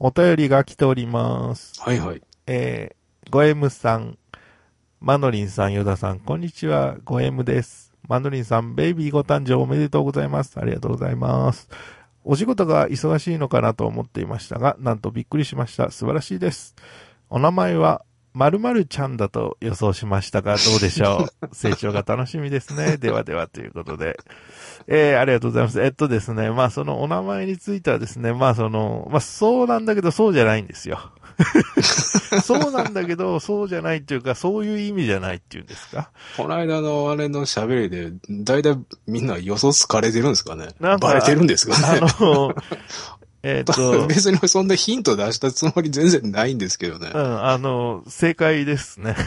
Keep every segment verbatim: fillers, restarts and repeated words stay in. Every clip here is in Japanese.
お便りが来ております。 はいはい。 えー、ごエム さん、マノリンさん、ヨダさん、こんにちは、ごエム です。マノリンさん、ベイビーご誕生おめでとうございます。ありがとうございます。お仕事が忙しいのかなと思っていましたが、なんとびっくりしました。素晴らしいです。お名前は、〇〇ちゃんだと予想しましたが、どうでしょう。成長が楽しみですね。ではではということで。えー、ありがとうございます。えっとですね、まあそのお名前についてはですね、まあその、まあそうなんだけどそうじゃないんですよ。そうなんだけど、そうじゃないっていうか、そういう意味じゃないっていうんですか。 この間のあれの喋りで、だいたいみんな予想つかれてるんですかね。 なんかバレてるんですかね。 あの、えっと、 別にそんなヒント出したつもり全然ないんですけどね。 うん、あの、正解ですね。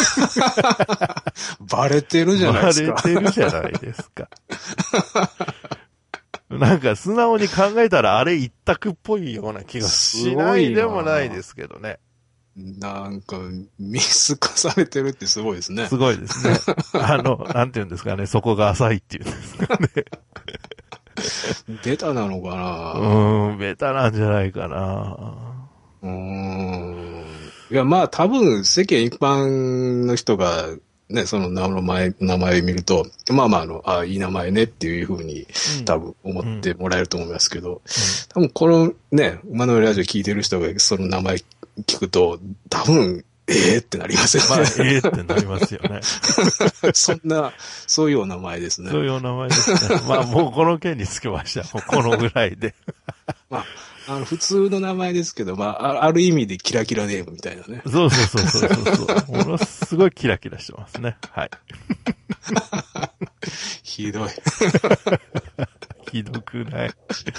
バレてるじゃないですか。 バレてるじゃないですか。なんか素直に考えたらあれ一択っぽいような気がしないでもないですけどね。 なんか、見透かされてるってすごいですね。 すごいですね。あの、なんていうんですかね、そこが浅いっていうんですかね。 ベタなのかなうーん、ベタなんじゃないかな。 うーん。いや、まあ多分世間一般の人がね、その名前、名前を見ると、まあまああの、あいい名前ねっていうふうに多分思ってもらえると思いますけど、うんうん、多分このね、馬のラジオ聞いてる人がその名前聞くと、多分、ええー、ってなりますよね。 まあ、ええー、ってなりますよね。 そんな、そういうお名前ですね。 そういうお名前ですね。まあ、もうこの件につけました。もうこのぐらいで。 まあ、あの、普通の名前ですけど、まあ、ある意味でキラキラネームみたいなね。 そうそうそうそうそうそう。ものすごいキラキラしてますね。はい。 ひどい。 ひどくない。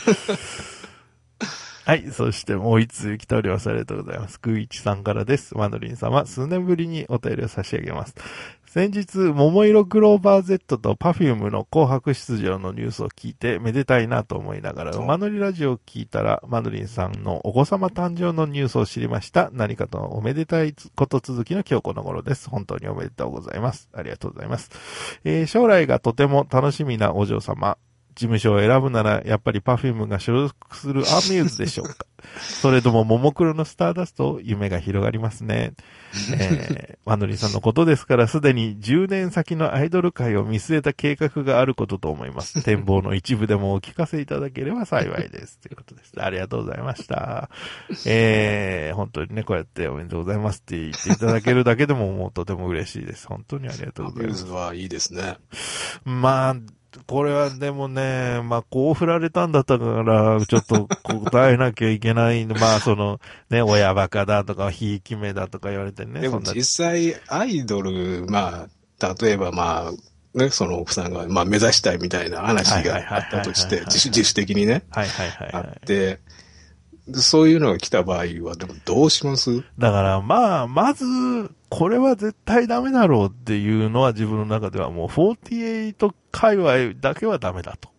はい。そしてもう一通来ております。ありがとうございます。くいちさんからです。マドリン様、数年ぶりにお便りを差し上げます。先日、桃色クローバー Z と Perfume の紅白出場のニュースを聞いて、めでたいなと思いながら、馬乗りラジオを聞いたら、マドリンさんのお子様誕生のニュースを知りました。何かとおめでたいこと続きの今日この頃です。本当におめでとうございます。ありがとうございます。えー、将来がとても楽しみなお嬢様。事務所を選ぶなら、やっぱり Perfume が所属するアミューズでしょうか。それとも、ももクロのスターダスト、夢が広がりますね。えー、ワンドリーさんのことですから、すでにじゅうねん先のアイドル界を見据えた計画があることと思います。展望の一部でもお聞かせいただければ幸いです。ということです。ありがとうございました。えー、本当にね、こうやっておめでとうございますって言っていただけるだけでももうとても嬉しいです。本当にありがとうございます。 アミューズはいいですね。 まあ、これはでもね、まあ、こう振られたんだったから、ちょっと答えなきゃいけないんで、まあ、その、ね、親バカだとか、ひいき目だとか言われてね。 でも実際、アイドル、まあ、例えばまあ、ね、その奥さんが、まあ、目指したいみたいな話があったとして、自主、自主的にね、 はいはいはい、はい。 あって、そういうのが来た場合は、でもどうします？ だからまあ、まず、これは絶対ダメだろうっていうのは自分の中ではもうフォーティエイト界隈だけはダメだと。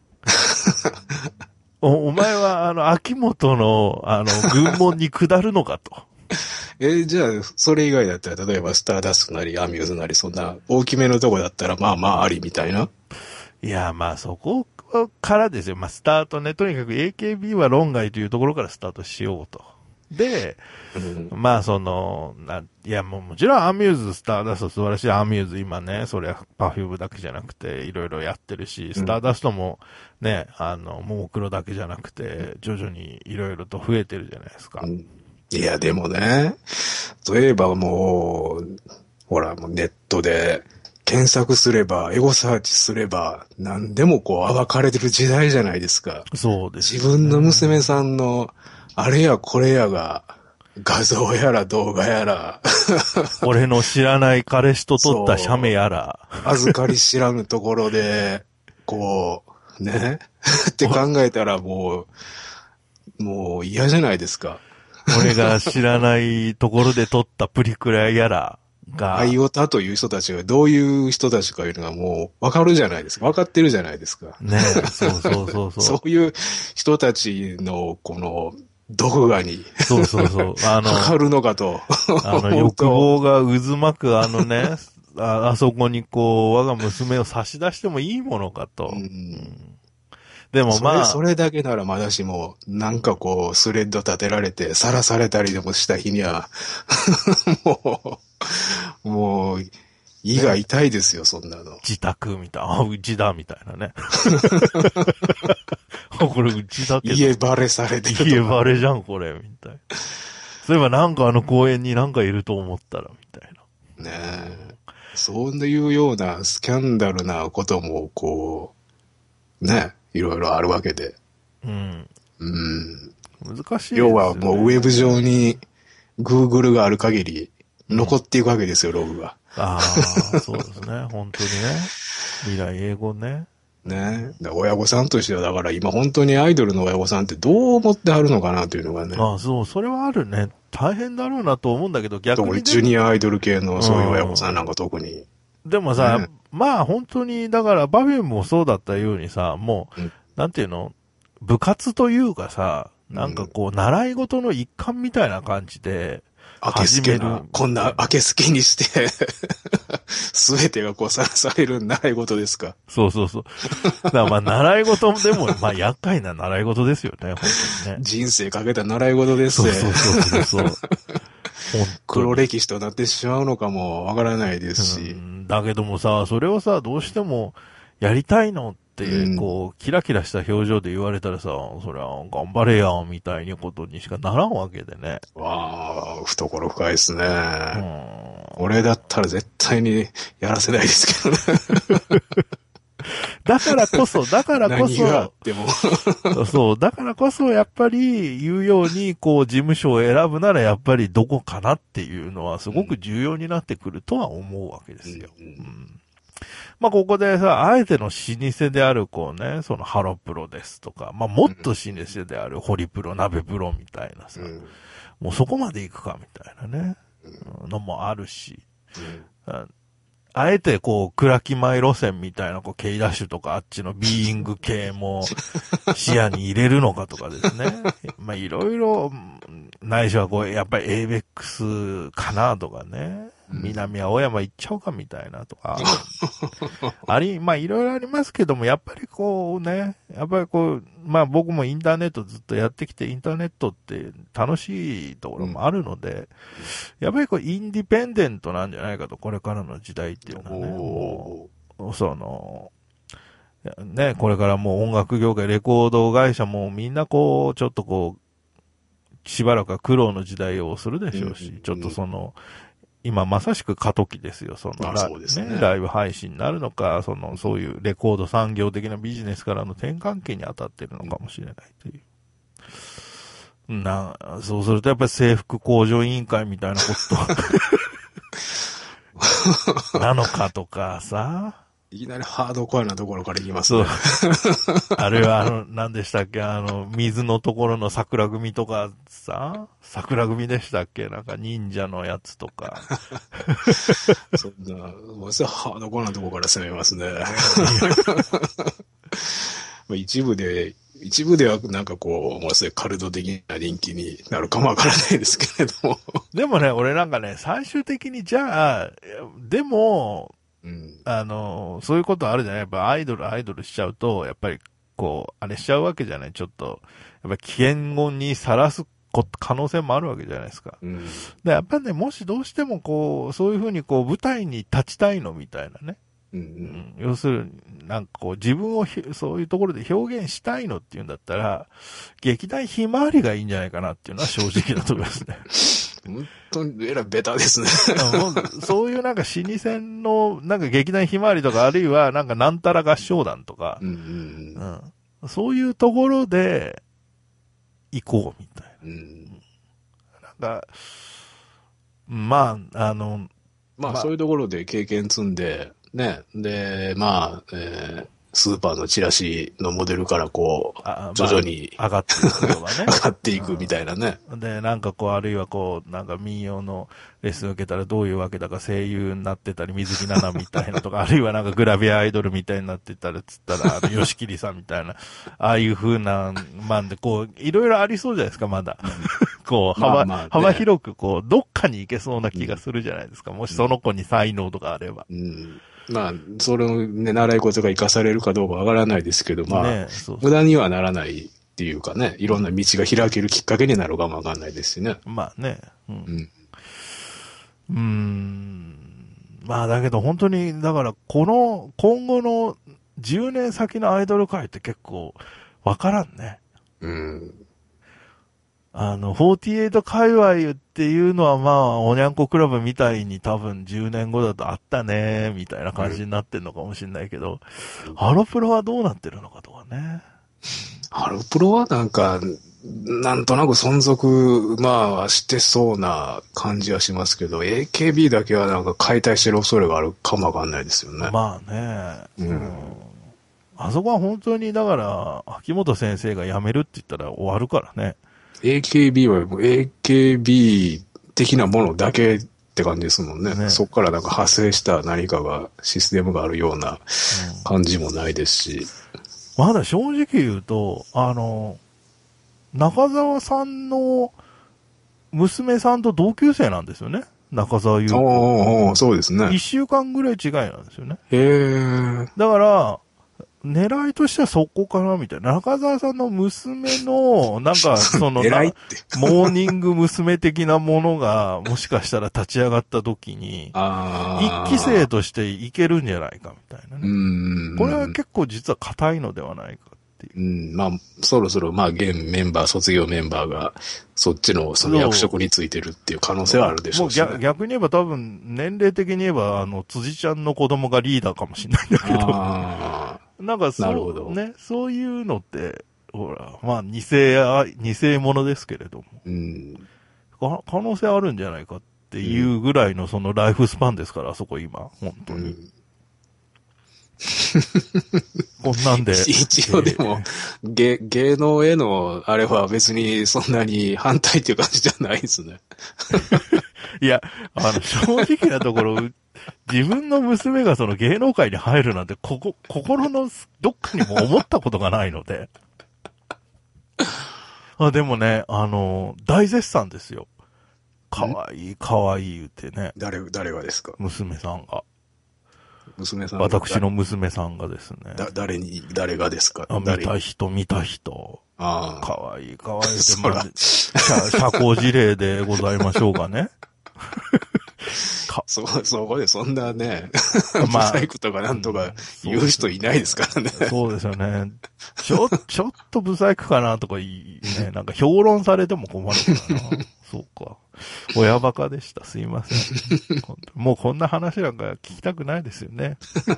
お, お前はあの、秋元のあの、軍門に下るのかと。 え、じゃあ、それ以外だったら、例えばスターダストなりアミューズなり、そんな大きめのとこだったら、まあまあありみたいな。 いや、まあそこからですよ。まあスタートね。とにかく エーケービー は論外というところからスタートしようと。で、うん、まあその、な、いやもうもちろんアミューズ、スターダスト素晴らしいアミューズ今ね、それはパフュームだけじゃなくていろいろやってるし、スターダストもね、あの、ももクロだけじゃなくて徐々にいろいろと増えてるじゃないですか。うん、 いやでもね、例えばもう、ほらもうネットで、検索すれば、エゴサーチすれば、何でもこう暴かれてる時代じゃないですか。 そうです、ね。 自分の娘さんの、あれやこれやが、画像やら動画やら。 俺の知らない彼氏と撮った写メやら。 預かり知らぬところで、こう、ね。って考えたらもう、もう嫌じゃないですか。 俺が知らないところで撮ったプリクラやら。 アイオタという人たちがどういう人たちかいうのがもう分かるじゃないですか。分かってるじゃないですか。 ねえ、そうそうそうそう。 そういう人たちのこの毒牙に。 そうそうそう。あの、 かかるのかと。 あの、欲望が渦巻くあのね、あ, あそこにこう、我が娘を差し出してもいいものかと。うん、 でもまあ。 それ、それだけならまだしも、なんかこう、スレッド立てられて、さらされたりでもした日には、もう、もう、胃が痛いですよ、ね、そんなの。 自宅みたいな。あ、うちだ、みたいなね。これうちだけど。 家バレされてるとか。 家バレじゃん、これ、みたいな。そういえばなんかあの公園になんかいると思ったら、みたいな。ねえ。そういうようなスキャンダルなことも、こう、ね、いろいろあるわけで。 うん。 うん。 難しいですね。 要はもうウェブ上に Google がある限り残っていくわけですよ、うん、ログが。 ああ、そうですね。本当にね。未来英語ね。 ね。親御さんとしてはだから今本当にアイドルの親御さんってどう思ってはるのかなというのがね。 ああ、そう、それはあるね。大変だろうなと思うんだけど、逆に。 ジュニアアイドル系のそういう親御さんなんか特に。 でもさ、 ね、 まあ本当に、だからバフィンもそうだったようにさ、もう、うん、なんていうの、部活というかさ、なんかこう、習い事の一環みたいな感じで、 明けすけな、こんな明けすけにして、すべてがこうさらされる習い事ですか。 そうそうそう。だからまあ習い事でも、まあ厄介な習い事ですよね、本当にね。 人生かけた習い事ですね。 そうそうそうそう。 黒歴史となってしまうのかもわからないですし、 うん。だけどもさ、それをさ、どうしてもやりたいのって、こう、キラキラした表情で言われたらさ、そりゃ頑張れや、みたいなことにしかならんわけでね。 わあ、懐深いですね。うん、俺だったら絶対にやらせないですけどね。 だからこそ、だからこそ、 何があってもそう、だからこそ、やっぱり言うように、こう、事務所を選ぶなら、やっぱりどこかなっていうのは、すごく重要になってくるとは思うわけですよ。うんうん、まあ、ここでさ、あえての老舗である、こうね、そのハロプロですとか、まあ、もっと老舗であるホリプロ、鍋プロみたいなさ、うん、もうそこまで行くかみたいなね、うん、のもあるし、うんあえてこう、暗き前路線みたいな、こう、K ダッシュとかあっちのビーイング系も視野に入れるのかとかですね。まあ、いろいろ、ないしはこう、やっぱり エイベックス かなとかね。南青山行っちゃおうかみたいなとか。あり、まあ、いろいろありますけども、やっぱりこうね、やっぱりこう、まあ僕もインターネットずっとやってきて、インターネットって楽しいところもあるので、うん、やっぱりこう、インディペンデントなんじゃないかと、これからの時代っていうのはね、もう、その、ね、これからもう音楽業界、レコード会社もみんなこう、ちょっとこう、しばらくは苦労の時代をするでしょうし、うんうんうん、ちょっとその、今まさしく過渡期ですよ、そのラ、そうですね、ね、ライブ配信になるのか、その、そういうレコード産業的なビジネスからの転換期に当たっているのかもしれないという。な、そうするとやっぱり制服向上委員会みたいなことなのかとかさ。 いきなりハードコアなところからいきますね。 そう。あれはあの、何でしたっけあの、水のところの桜組とかさ、桜組でしたっけなんか忍者のやつとか。 そんな、もうそれハードコアなところから攻めますね。一部で、一部ではなんかこう、もうそれカルト的な人気になるかもわからないですけれども。 でもね、俺なんかね、最終的にじゃあ、でも、うん、あの、そういうことあるじゃないやっぱアイドル、アイドルしちゃうと、やっぱり、こう、あれしちゃうわけじゃないちょっと、やっぱ危険語にさらす可能性もあるわけじゃないですか。うん、でやっぱね、もしどうしてもこう、そういうふうにこう、舞台に立ちたいのみたいなね。うんうん、要するに、なんかこう、自分をそういうところで表現したいのっていうんだったら、劇団ひまわりがいいんじゃないかなっていうのは正直なところですね。 本当にえらいベタですね。 そういうなんか老舗の、なんか劇団ひまわりとか、あるいはなんかなんたら合唱団とか、うんうんうん、そういうところで行こうみたいな。うん、なんか、まあ、あの、 まあ、まあ、そういうところで経験積んで、ね、で、まあ、えースーパーのチラシのモデルからこう、徐々に、 まあ、上がっていくとかね。 上がっていくみたいなね。 で、なんかこう、あるいはこう、なんか民謡のレッスン受けたらどういうわけだか声優になってたり、水木奈々みたいなとか、あるいはなんかグラビアアイドルみたいになってたら、つったら、あの、吉桐さんみたいな、ああいう風な、まんで、こう、いろいろありそうじゃないですか、まだ。こう、幅、まあまあね、幅広くこう、どっかに行けそうな気がするじゃないですか。もしその子に才能とかあれば。 うんまあ、それをね、習い事が活かされるかどうかわからないですけど、まあ、 ね、そうそう無駄にはならないっていうかね、いろんな道が開けるきっかけになるかもわかんないですしね。 まあね。うん。 うん。 うーん。まあだけど本当に、だからこの、今後のじゅうねん先のアイドル界って結構わからんね。 うん。 あの、フォーティーエイト界隈っていうのはまあ、おにゃんこクラブみたいに多分じゅうねんごだとあったね、みたいな感じになってんのかもしれないけど、うん、ハロプロはどうなってるのかとかね。 ハロプロはなんか、なんとなく存続、まあ、してそうな感じはしますけど、エーケービー だけはなんか解体してる恐れがあるかもわかんないですよね。 まあね。 うん。うん、 あそこは本当に、だから、秋元先生が辞めるって言ったら終わるからね。 エーケービー はもう エーケービー 的なものだけって感じですもんね。ね、そこからなんか派生した何かが、システムがあるような感じもないですし。 うん、まだ正直言うと、あの、中澤さんの娘さんと同級生なんですよね。中澤優子。 ああ、そうですね。 一週間ぐらい違いなんですよね。 へえ。 だから、狙いとしてはそこかなみたいな。中澤さんの娘の、なんか、そのな、モーニング娘。的なものが、もしかしたら立ち上がった時に、一期生としていけるんじゃないかみたいなね。うん、これは結構実は硬いのではないかっていう。 うん、まあ、そろそろ、まあ、現メンバー、卒業メンバーが、そっちの、その役職についてるっていう可能性はあるでしょうし、ね。 もう逆に言えば多分、年齢的に言えば、あの、辻ちゃんの子供がリーダーかもしれないんだけど。あなんかそう、ね、そういうのって、ほら、まあ、偽や、偽物ですけれども。うん。可能性あるんじゃないかっていうぐらいのそのライフスパンですから、あそこ今、本当に。うん、こんなんで。 一応でも、えー、芸、芸能へのあれは別にそんなに反対っていう感じじゃないですね。 いや、あの、正直なところ、自分の娘がその芸能界に入るなんて、ここ、心のどっかにも思ったことがないので。あでもね、あの、大絶賛ですよ。かわいい、かわいい言うてね。 誰、誰がですか？ 娘さんが。 娘さんが。 私の娘さんがですね。 だ、誰に、誰がですか？ あ見た人、見た人。ああ。かわいい、かわいいって、 まあ、 社、社交辞令でございましょうかね。 そ、そこでそんなね、まあ、ブサイクとかなんとか言う人いないですからね。 そうですよね。ちょ、ちょっとブサイクかなとか言い、ね、なんか評論されても困るからな。そうか。親バカでした。すいません。もうこんな話なんか聞きたくないですよね。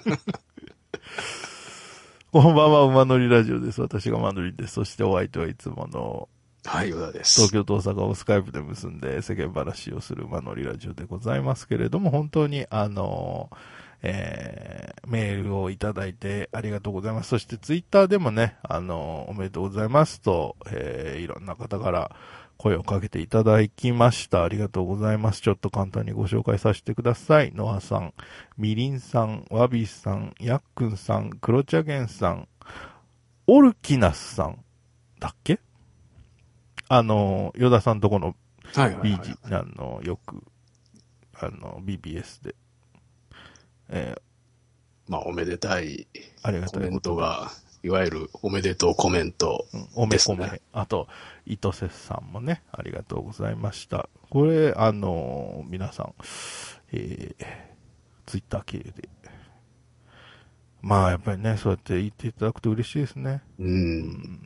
こんばんは、馬乗りラジオです。私が馬乗りです。そしてお相手はいつもの、 はい、小田です。 東京と大阪をスカイプで結んで世間話をする馬乗りラジオでございますけれども、本当にあの、えー、メールをいただいてありがとうございます。そしてツイッターでもね、あの、おめでとうございますと、えー、いろんな方から声をかけていただきました。ありがとうございます。ちょっと簡単にご紹介させてください。ノアさん、みりんさん、わびさん、やっくんさん、クロチャゲンさん、オルキナスさんだっけあの、ヨダさんとこの ビージー、あの、よく、あの、ビービーエス で、えー、 まあ、おめでたい、 ありがたいコメントが、いわゆるおめでとうコメントですね。 うん、おめこめ。あと、伊藤瀬さんもね、ありがとうございました。これ、あの、皆さん、えー、ツイッター経由で、まあ、やっぱりね、そうやって言っていただくと嬉しいですね。うん。うん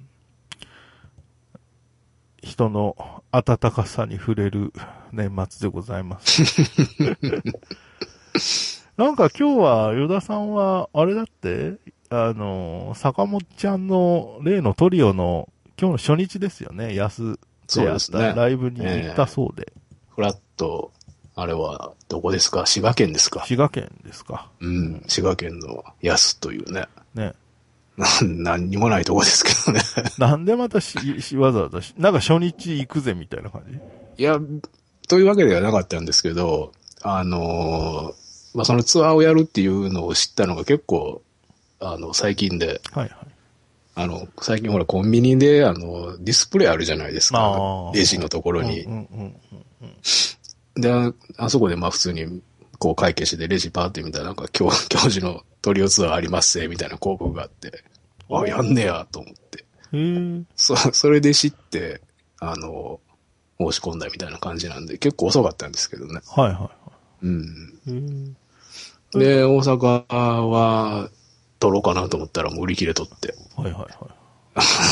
人の温かさに触れる年末でございます。なんか今日は、ヨダさんは、あれだってあの、坂本ちゃんの例のトリオの今日の初日ですよね。安でやったライブに行ったそうで。 えー、フラット、あれはどこですか？滋賀県ですか？ 滋賀県ですか。 うん、滋賀県の安というね。 ね。 何にもないとこですけどね。 なんでまたし、し、わざわざし、なんか初日行くぜみたいな感じ？ いや、というわけではなかったんですけど、あのー、まあ、そのツアーをやるっていうのを知ったのが結構、あの、最近で。はいはい。あの、最近ほらコンビニで、あの、ディスプレイあるじゃないですか。レジのところに。うんうんうんうん、で、あそこでまあ普通にこう会計士でレジパーって見たらなんか教教授のトリオツアーありますぜみたいな広告があって、あ、やんねやと思って。 へー。 そ、それで知って、あの、申し込んだみたいな感じなんで、結構遅かったんですけどね。 はいはいはい。 うん。 へー。 で、大阪は取ろうかなと思ったらもう売り切れとって。 はいはいはい。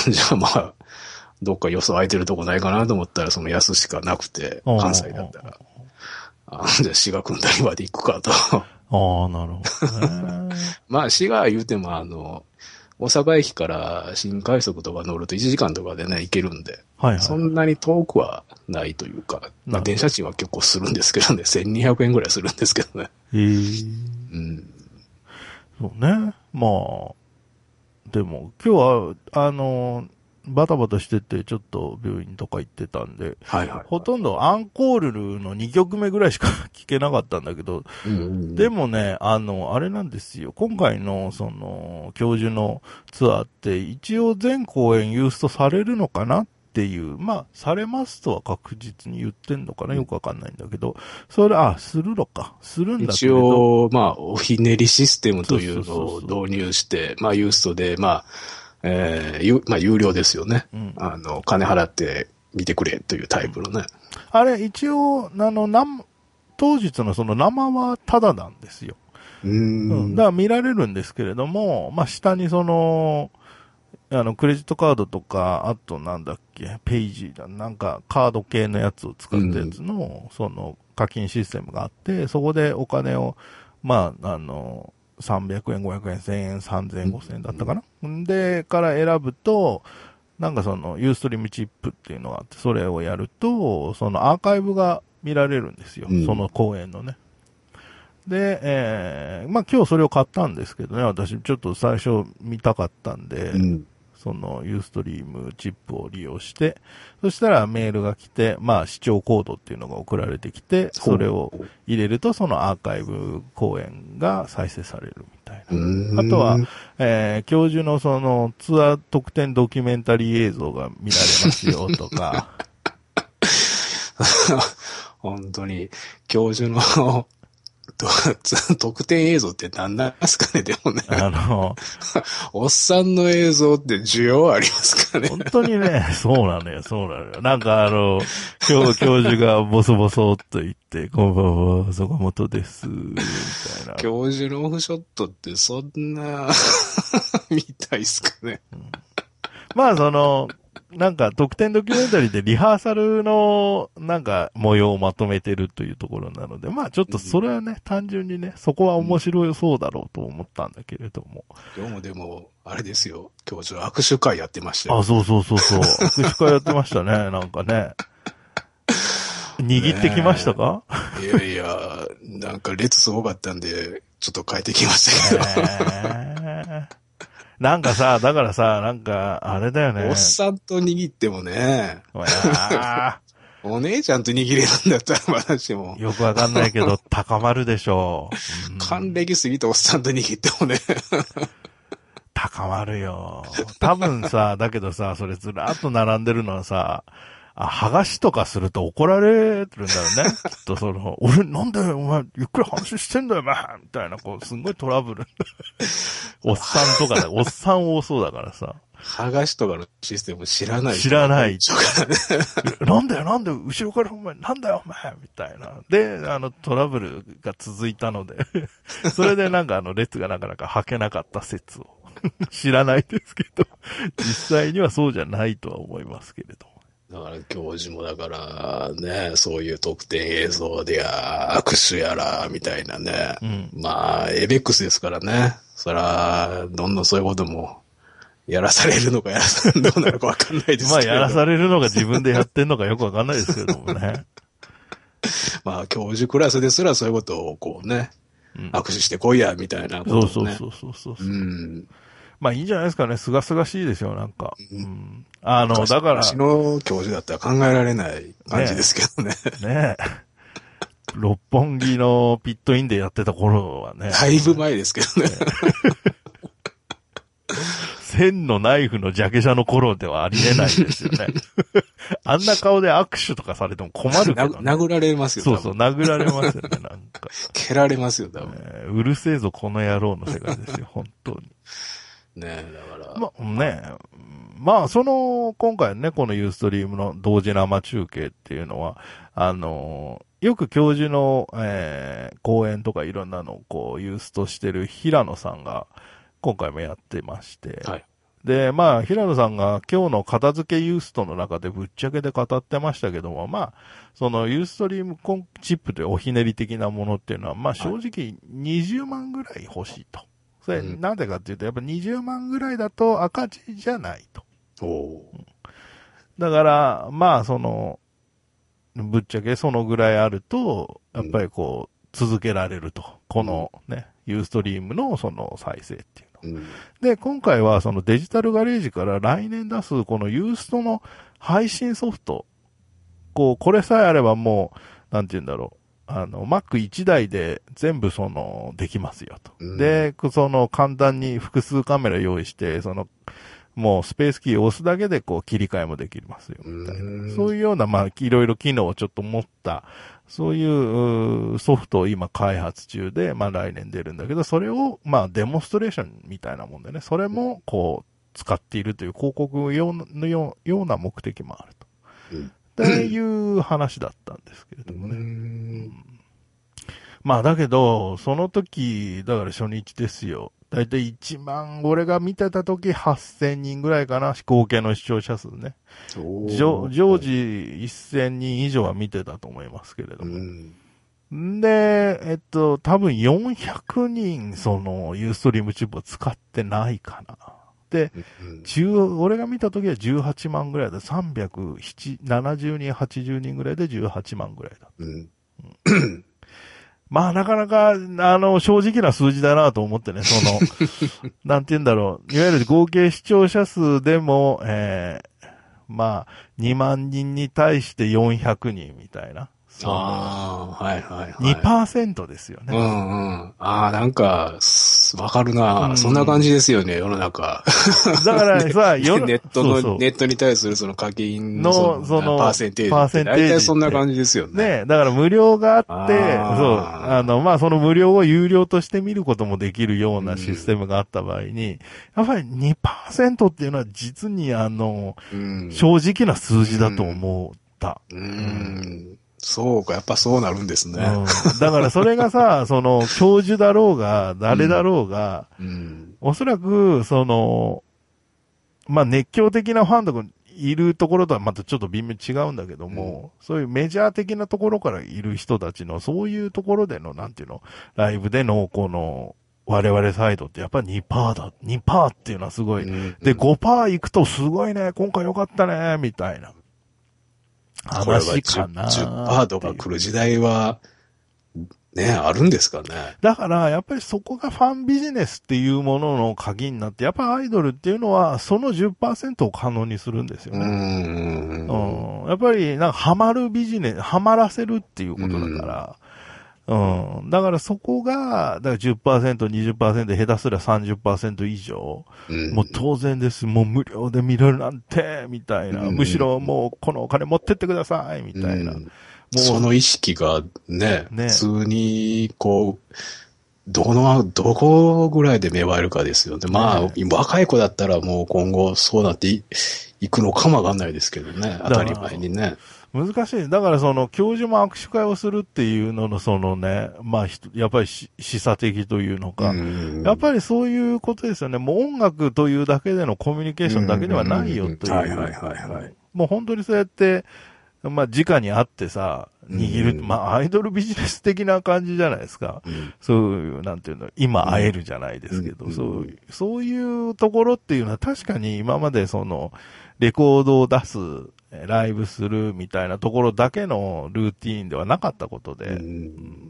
じゃあまあ、どっかよそ空いてるとこないかなと思ったらその安しかなくて、関西だったら。あ、じゃあ滋賀組んだりまで行くかと。ああ、なるほどね。 まあ滋賀言うてもあの、大阪駅から新快速とか乗るといちじかんとかでね、行けるんで。 はいはい。 そんなに遠くはないというか、まあ電車賃は結構するんですけどね、せんにひゃくえんぐらいするんですけどね。 へー。 うん。 そうね。まあ、でも、今日は、あの、バタバタしてて、ちょっと病院とか行ってたんで、 はいはい、はい。 ほとんどアンコールのにきょくめぐらいしか聞けなかったんだけど、 うんうんうん、 でもね、あの、あれなんですよ。今回の、その、教授のツアーって、一応全公演ユーストされるのかなっていう、まあ、されますとは確実に言ってんのかな、よくわかんないんだけど、それ、あ、するのか。するんだけれど。 一応、まあ、おひねりシステムというのを導入して、まあ、ユーストで、まあ、えー、ゆまあ、有料ですよね。うん、あの、金払って見てくれというタイプのね。 あれ、一応、あの、なん当日のその生はタダなんですよ。 うーん、 うん。だから見られるんですけれども、まあ、下にその、あの、クレジットカードとか、あとなんだっけ、ページだ、なんかカード系のやつを使ったやつの、うん、その課金システムがあって、そこでお金を、まあ、あの、さんびゃくえん、ごひゃくえん、せんえん、さんぜんえん、ごせんえんだったかな、うん、で、から選ぶと、なんかその、ユーストリームチップっていうのがあって、それをやると、そのアーカイブが見られるんですよ。うん、その公演のね。で、えー、まあ今日それを買ったんですけどね、私ちょっと最初見たかったんで、うん、そのユーストリームチップを利用して、そしたらメールが来て、まあ視聴コードっていうのが送られてきて、それを入れるとそのアーカイブ公演が再生されるみたいな。あとは、えー、教授のそのツアー特典ドキュメンタリー映像が見られますよとか。 本当に、教授の特典映像って何なんですかね、でもね。あの、おっさんの映像って需要ありますかね。 本当にね、そうなのよ、そうなのよ。なんかあの、教教授がボソボソっと言って、こんばんは、坂本です、みたいな。 教授のオフショットってそんな、見たいっすかね。 うん、まあその、なんか特典ドキュメンタリーでリハーサルのなんか模様をまとめてるというところなので、まあちょっとそれはね、うん、単純にね、そこは面白そうだろうと思ったんだけれども。 今日もでも、あれですよ、教授握手会やってましたよ。 あ、そうそうそうそう。握手会やってましたね、なんかね。握ってきましたか？ いやいや、なんか列すごかったんで、ちょっと変えてきましたけど。 えーなんかさ、だからさ、なんか、あれだよね。 おっさんと握ってもね。お姉ちゃんと握れるんだったらまだしも。 よくわかんないけど、高まるでしょう。還暦過ぎたおっさんと握ってもね。 高まるよ。多分さ、だけどさ、それずらっと並んでるのはさ、あ、剥がしとかすると怒られるんだろうね。きっとその、俺なんでお前ゆっくり話してんだよ、お前みたいな、こう、すんごいトラブル。おっさんとかだ、おっさん多そうだからさ。 剥がしとかのシステム知らない。 知らない。なんだよ、なんだよ、後ろからお前、なんだよ、お前みたいな。で、あの、トラブルが続いたので、それでなんかあの、列がなかなか履けなかった説を知らないですけど、実際にはそうじゃないとは思いますけれども。 だから教授もだからね、そういう特典映像でや、握手やら、みたいなね。うん、まあ、エイベックスですからね。そら、どんどんそういうことも、やらされるのかやらされるのかどうなるかわかんないですけど。 まあ、やらされるのか自分でやってんのかよくわかんないですけどもね。 まあ、教授クラスですらそういうことをこうね、うん、握手してこいや、みたいなことをね。 そうそうそうそうそう。うん。まあいいんじゃないですかね。すがすがしいですよ、なんか。うん。あの、だから。 私の教授だったら考えられない感じですけどね。 ねえ。六本木のピットインでやってた頃はね。 だいぶ前ですけどね。 千のナイフのジャケ写の頃ではありえないですよね。あんな顔で握手とかされても困るけど、ね、 殴られますよ、 そうそう、殴られますよね、なんか。 蹴られますよ、多分。 えー、うるせえぞ、この野郎の世界ですよ、本当に。 ねえ、だから。 まあ、ねえ。まあ、その、今回ね、このユーストリームの同時生中継っていうのは、あの、よく教授の、えー、講演とかいろんなのをこう、ユーストしてる平野さんが、今回もやってまして、 はい。 で、まあ、平野さんが今日の片付けユーストの中でぶっちゃけで語ってましたけども、まあ、そのユーストリームコンチップというおひねり的なものっていうのは、まあ正直にじゅうまんぐらい欲しいと。それ、なんでかっていうと、やっぱにじゅうまんぐらいだと赤字じゃないと。 おだから、まあその、ぶっちゃけそのぐらいあると、やっぱりこう、続けられると。このね、ユーストリームのその再生っていう。 うん、 で、今回はそのデジタルガレージから来年出すこのユーストの配信ソフト。こう、これさえあればもう、なんて言うんだろう。あの、マックいち 台で全部その、できますよと。うん、で、その簡単に複数カメラ用意して、その、もうスペースキーを押すだけでこう切り替えもできますよ、みたいな。うん、そういうような、まあ、いろいろ機能をちょっと持った、そういうソフトを今開発中で、まあ来年出るんだけど、それを、まあデモンストレーションみたいなもんでね、それもこう使っているという広告用のような目的もあると。うんっていう話だったんですけれどもね。うん、まあだけど、その時、だから初日ですよ。だいたいいちまん、俺が見てた時はっせんにんぐらいかな、合計の視聴者数ね。常時せんにん以上は見てたと思いますけれども。うん、で、えっと、多分よんひゃくにん、その、ユーストリームチップを使ってないかな。で、じゅう、俺が見た時はじゅうはちまんぐらいだ。さんびゃくななじゅうにん、はちじゅうにんぐらいでじゅうはちまんぐらいだ。うんうん、まあなかなか、あの、正直な数字だなと思ってね、その、なんて言うんだろう。いわゆる合計視聴者数でも、えー、まあ、にまんにんに対してよんひゃくにんみたいな。 ああ、はいはいはい。 にパーセント ですよね。 うんうん。ああ、なんか、わかるな、うん。そんな感じですよね、世の中。 だからさ、 ね、ネットのそうそう、ネットに対するその課金のその、そのパーセンテージ。 パーセンテージ。 大体そんな感じですよね。 ね、だから無料があって、あそう、あの、まあ、その無料を有料として見ることもできるようなシステムがあった場合に、うん、やっぱり にパーセント っていうのは実にあの、うん、正直な数字だと思った。 うんうんうんそうか、やっぱそうなるんですね。 うん、だからそれがさ、その、教授だろうが、誰だろうが、うんうん、おそらく、その、まあ、熱狂的なファンとかいるところとはまたちょっと微妙に違うんだけども、うん、そういうメジャー的なところからいる人たちの、そういうところでの、なんていうの、ライブでの、この、我々サイドってやっぱり にパーセント だ。にパーセント っていうのはすごい。うんうん、で、ごパーセント 行くとすごいね、今回良かったね、みたいな。話かな。 じゅっパーセント とか来る時代は、ね、あるんですかね。 だから、やっぱりそこがファンビジネスっていうものの鍵になって、やっぱアイドルっていうのは、その じゅっパーセント を可能にするんですよね。うんうん、やっぱり、なんか、ハマるビジネス、ハマらせるっていうことだから、うんうん、だからそこが、だから じゅっパーセント、にじゅっパーセント、下手すら さんじゅっパーセント 以上、うん、もう当然です。もう無料で見れるなんて、みたいな。うん、むしろもうこのお金持ってってください、みたいな。うん、もうその意識がね、ね普通に、こう、どの、どこぐらいで芽生えるかですよね。まあ、ね、若い子だったらもう今後そうなって い, いくのかもわかんないですけどね。当たり前にね。 難しい。だからその、教授も握手会をするっていうののそのね、まあ、やっぱり示唆的というのか、やっぱりそういうことですよね。もう音楽というだけでのコミュニケーションだけではないよという。 はいはいはいはい。 もう本当にそうやって、まあ、直に会ってさ、握る、まあ、アイドルビジネス的な感じじゃないですか。うん、そういう、なんていうの、今会えるじゃないですけど、うん、そういう、そういうところっていうのは確かに今までその、レコードを出す、ライブするみたいなところだけのルーティーンではなかったことで、うん、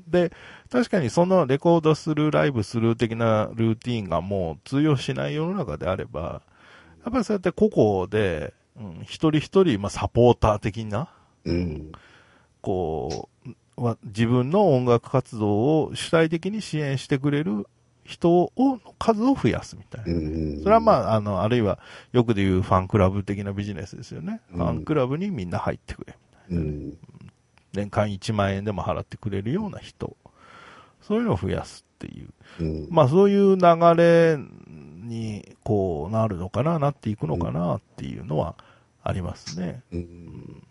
で、確かにそのレコードする、ライブする的なルーティーンがもう通用しない世の中であれば、やっぱりそうやって個々で、うん、一人一人、まあ、サポーター的な、うん、こう、自分の音楽活動を主体的に支援してくれる人を、数を増やすみたいな。うん、それはまあ、あの、あるいは、よくで言うファンクラブ的なビジネスですよね。うん、ファンクラブにみんな入ってくれみたいな、ね。うん、年間いちまんえんでも払ってくれるような人。そういうのを増やすっていう。うん、まあ、そういう流れに、こう、なるのかな、なっていくのかなっていうのはありますね。うんうん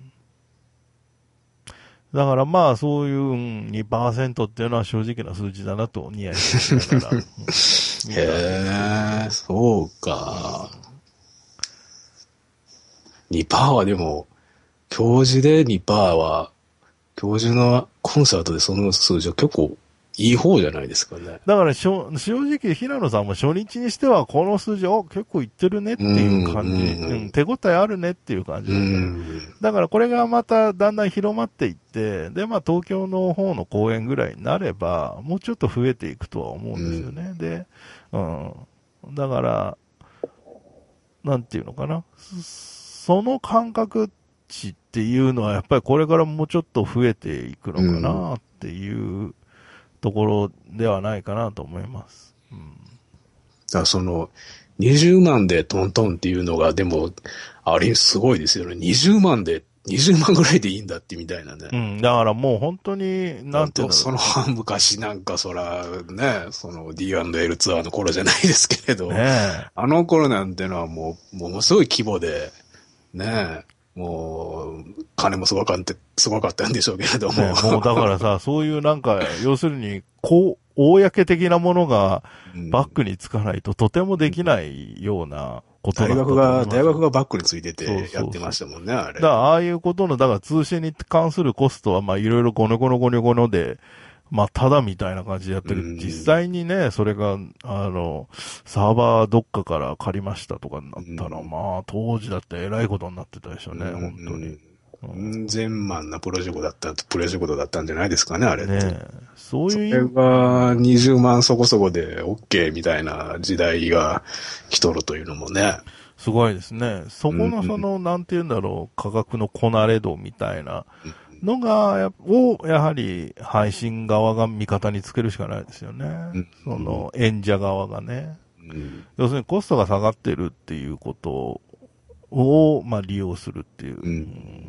だからまあそういうにパーセントっていうのは正直な数字だなとニヤニヤしながら、うん、 へえ、そうか。にパーセントはでも、教授でにパーセントは、教授のコンサートでその数字は結構いい方じゃないですかね。 だからしょ正直平野さんも初日にしてはこの数字を結構いってるねっていう感じ、うんうんうん、手応えあるねっていう感じだった、うん、だからこれがまただんだん広まっていって、でまあ東京の方の公演ぐらいになればもうちょっと増えていくとは思うんですよね。うん、で、うん、だからなんていうのかな、その感覚値っていうのはやっぱりこれからもうちょっと増えていくのかなっていう。うんところではないかなと思います。うん、だからそのにじゅうまんでトントンっていうのがでもあれすごいですよね。にじゅうまんでにじゅうまんぐらいでいいんだってみたいなね。 うん、だからもう本当になんていうのその昔なんかそらねその ディーアンドエル ツアーの頃じゃないですけれど、ね、あの頃なんてのはもうものすごい規模でね。もう、金もすごかった、すごかったんでしょうけれども。 ね、もうだからさ、そういうなんか、要するに、こう、公的なものがバックにつかないととてもできないようなことだったと思います。 大学が、大学がバックについててやってましたもんね、そうそうそうあれ。 だからああいうことの、だから通信に関するコストはまあいろいろゴノゴノゴノゴノで、まあ、ただみたいな感じでやってる。実際にね、それが、あの、サーバーどっかから借りましたとかになったら、まあ、当時だってえらいことになってたでしょうね、本当に。 うん、千万なプロジェクトだった、プロジェクトだったんじゃないですかね、あれって。ねそういう。 それがにじゅうまんそこそこで OK みたいな時代が来とるというのもね。 すごいですね。そこのその、うん、なんて言うんだろう、価格のこなれ度みたいな。のが、を、やはり、配信側が味方につけるしかないですよね。うん、その、演者側がね。うん、要するにコストが下がってるっていうことを、まあ、利用するっていう、うんうん。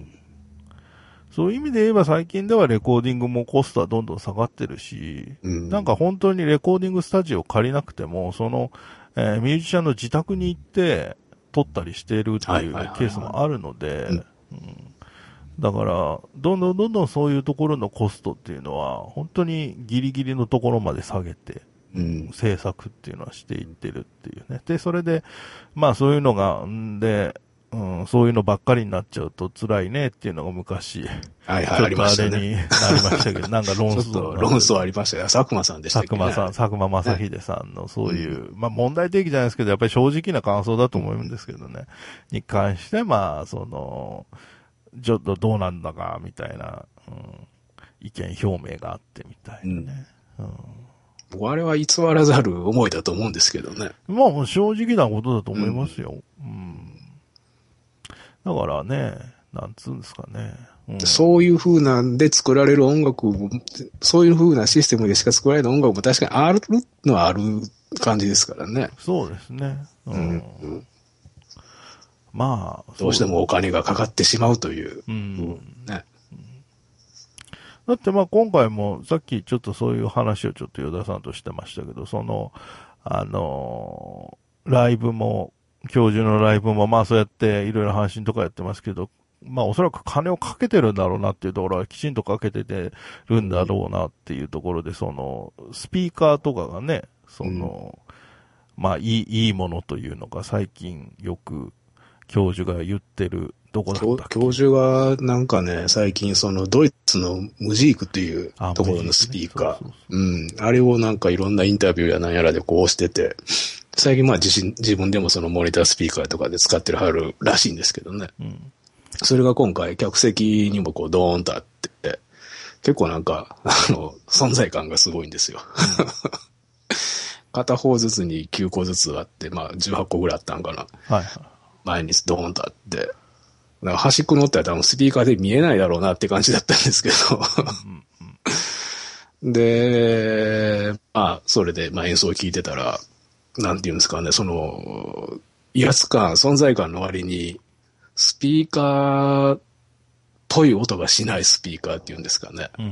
そういう意味で言えば最近ではレコーディングもコストはどんどん下がってるし、うん、なんか本当にレコーディングスタジオを借りなくても、その、えー、ミュージシャンの自宅に行って撮ったりしてるっていうケースもあるので、だから、どんどんどんどんそういうところのコストっていうのは、本当にギリギリのところまで下げて、うん、制作っていうのはしていってるっていうね。で、それで、まあそういうのが、んで、うん、そういうのばっかりになっちゃうと辛いねっていうのが昔、 はいはい、ありましたね。 ちょっとあれになりましたけど、なんか論争。 ちょっと論争ありましたよ。佐久間さんでしたっけ、ね、 佐久間さん、佐久間正秀さんのそういう、ね、まあ問題的じゃないですけど、やっぱり正直な感想だと思うんですけどね。に関して、まあ、その、ちょっとどうなんだか、みたいな、うん、意見表明があってみたいなね。うんうん、あれは偽らざる思いだと思うんですけどね。 まあ、正直なことだと思いますよ。うん。うん、だからね、なんつうんですかね。 うん、そういう風なんで作られる音楽も、そういう風なシステムでしか作られる音楽も確かにあるのはある感じですからね。 そうですね。うん。うんまあ、 どうしてもお金がかかってしまうという。うん。ね。 だってまあ今回もさっきちょっとそういう話をちょっと与田さんとしてましたけど、その、あのー、ライブも、教授のライブもまあそうやっていろいろ配信とかやってますけど、まあおそらく金をかけてるんだろうなっていうところはきちんとかけててるんだろうなっていうところで、その、スピーカーとかがね、その、うん、まあいい、いいものというのが最近よく、教授が言ってるどこだったっけ？ 教授はなんかね、最近そのドイツのムジークっていうところのスピーカー、ね、そうそうそううん、あれをなんかいろんなインタビューやなんやらでこうしてて、最近まあ自身、自分でもそのモニタースピーカーとかで使ってるはるらしいんですけどね。うん、それが今回客席にもこうドーンとあってて、結構なんか、あの、存在感がすごいんですよ。うん片方ずつにきゅうこずつあって、まあじゅうはっこぐらいあったんかな。はいはい。前にドーンとあって、なんか端っこ乗ったら多分スピーカーで見えないだろうなって感じだったんですけど、うんうん、 で、まあ、それで、まあ演奏を聴いてたら、なんていうんですかね、その、威圧感、存在感の割に、スピーカーっぽい音がしないスピーカーっていうんですかね。 うん。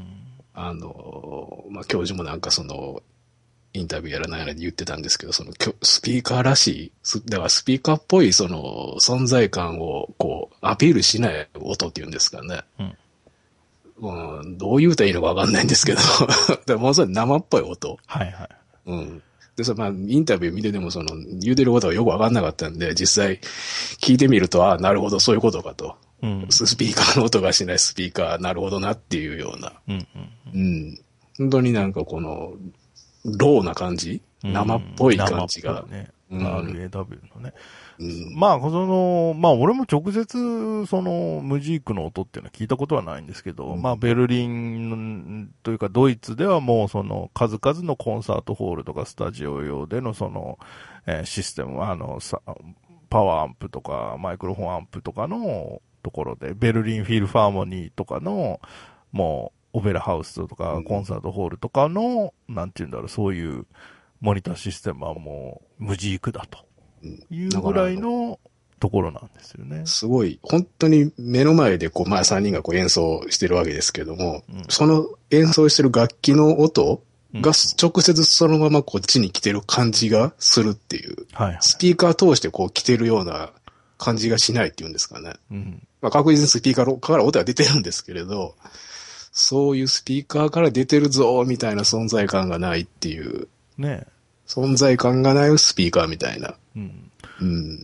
あの、まあ、教授もなんかその、インタビューやらないやらで言ってたんですけど、その、スピーカーらしい、だからスピーカーっぽいその、存在感をこう、アピールしない音っていうんですかね。 うんうん、どう言うたらいいのかわかんないんですけど、でももうそれ生っぽい音。 はいはい。 うん。で、それまあ、インタビュー見ててもその、言うてることがよくわかんなかったんで、実際聞いてみると、ああ、なるほど、そういうことかと。 うん。 スピーカーの音がしないスピーカー、なるほどなっていうような。 うん。 うん。本当になんかこの、ローな感じ、 うん。 生っぽい感じが。 生っぽいね。 うんアールエーダブリュー のね。 うん、 まあ、その、まあ、俺も直接、その、ムジークの音っていうのは聞いたことはないんですけど、 うん、 まあ、ベルリンというか、ドイツではもう、その、数々のコンサートホールとかスタジオ用での、その、えーシステム、あの、さパワーアンプとか、マイクロフォンアンプとかのところで、ベルリンフィルファーモニーとかの、もう、オペラハウスとか、コンサートホールとかの、なんていうんだろう、そういう、モニターシステムはもう、無ジークだと。いうぐらいのところなんですよね。 すごい、本当に目の前でこう、まあさんにんがこう演奏してるわけですけども、うん、その演奏してる楽器の音が直接そのままこっちに来てる感じがするっていう。はいはい、スピーカー通してこう来てるような感じがしないっていうんですかね。うん、まあ確実にスピーカーから音が出てるんですけれど、そういうスピーカーから出てるぞみたいな存在感がないっていう。ね。存在感がないスピーカーみたいな。うんうん。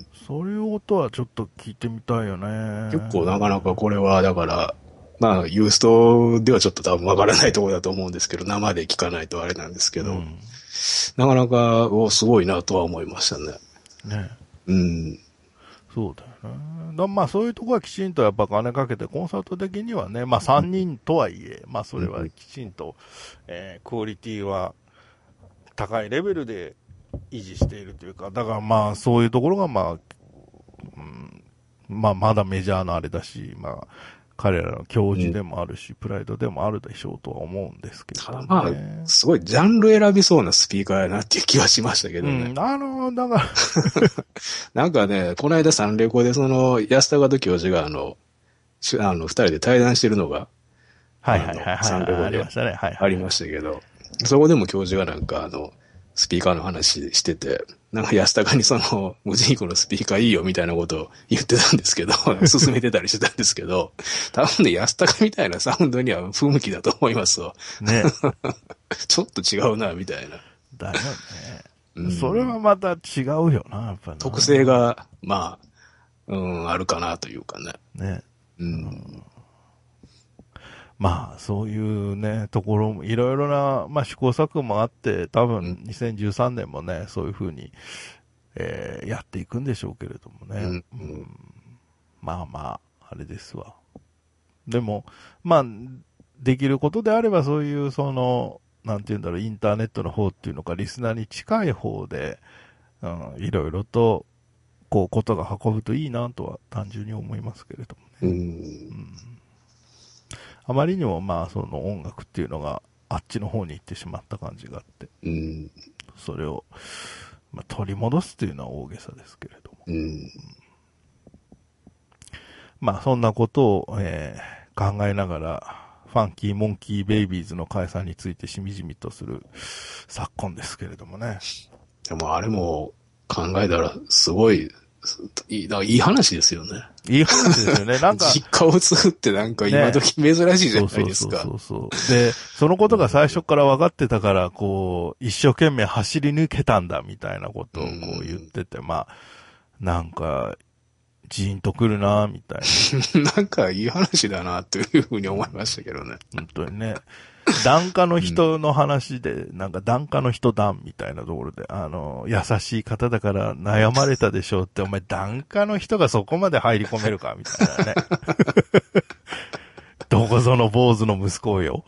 そういう音はちょっと聞いてみたいよね。 結構なかなかこれは、だから、まあ、ユーストではちょっと多分わからないところだと思うんですけど、生で聞かないとあれなんですけど、うん、なかなか、お、すごいなとは思いましたね。ね。 うん。そうだよね。だまあそういうところはきちんとやっぱ金かけて、コンサート的にはね、まあさんにんとはいえ、まあそれはきちんと、えー、クオリティは高いレベルで維持しているというか、だからまあそういうところがまあ、うん、まあまだメジャーのあれだし、まあ彼らの教授でもあるし、うん、プライドでもあるでしょうとは思うんですけどね。 まあ、すごいジャンル選びそうなスピーカーやなっていう気はしましたけどね。 うん、あの、だからなんかね、この間サンレコでその安田と教授があの、あの二人で対談してるのが、 はいはいはいはい、 サンレコでありましたね。はいはい。 ありましたけど、そこでも教授がなんかあの、スピーカーの話してて、なんか安高にその、無人機のスピーカーいいよみたいなことを言ってたんですけど、進めてたりしてたんですけど、多分ね、安高みたいなサウンドには不向きだと思いますわ。ね。ちょっと違うな、みたいな。 だよね。うん、それはまた違うよな、やっぱな。 特性が、まあ、うん、あるかなというかね。ね。うん。うんまあ、そういうね、ところも、いろいろな、まあ、試行錯誤もあって、多分、にせんじゅうさんねんもね、そういうふうに、えー、やっていくんでしょうけれどもね。うんうん、まあまあ、あれですわ。でも、まあ、できることであれば、そういう、その、なんていうんだろう、インターネットの方っていうのか、リスナーに近い方で、うん、いろいろと、こう、ことが運ぶといいなとは単純に思いますけれどもね。うんうんあまりにもまあその音楽っていうのがあっちの方に行ってしまった感じがあって、うん、それを、まあ、取り戻すっていうのは大げさですけれども、うん、まあそんなことを、えー、考えながらファンキーモンキーベイビーズの解散についてしみじみとする昨今ですけれどもね。 でもあれも考えたらすごいいい、だからいい話ですよね。 いい話ですよね。なんか。 実家を継ぐってなんか今時珍しいじゃないですか。 そうそうそうそう。で、そのことが最初から分かってたから、こう、一生懸命走り抜けたんだみたいなことをこう言ってて、まあ、なんか、ジーンとくるなみたいな。なんかいい話だなというふうに思いましたけどね。 本当にね。檀家の人の話で、なんか檀家の人檀みたいなところで、あの、優しい方だから悩まれたでしょうって、お前檀家の人がそこまで入り込めるかみたいなね。どこぞの坊主の息子よ。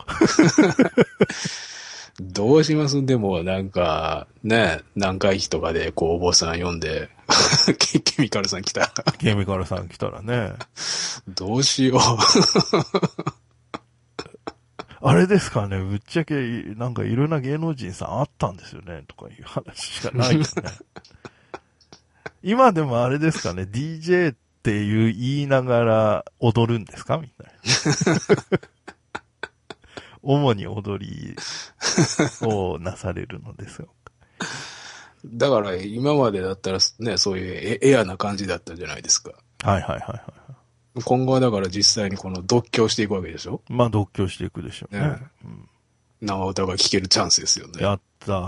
どうしますでもなんか、ね、南海碑とかでこうお坊さん呼んで、ケ, ケミカルさん来たら。 ケミカルさん来たらね。 どうしよう。 あれですかね、ぶっちゃけ、なんかいろんな芸能人さんあったんですよね、とかいう話しかないよね。今でもあれですかね、ディージェー っていう言いながら踊るんですかみたいな。主に踊りをなされるのですよ。 だから今までだったらね、そういうエエアな感じだったじゃないですか。 はいはいはいはい。 今後はだから実際にこの独協していくわけでしょ。 まあ独協していくでしょうね。 ね、うん、生歌が聴けるチャンスですよね。 やった。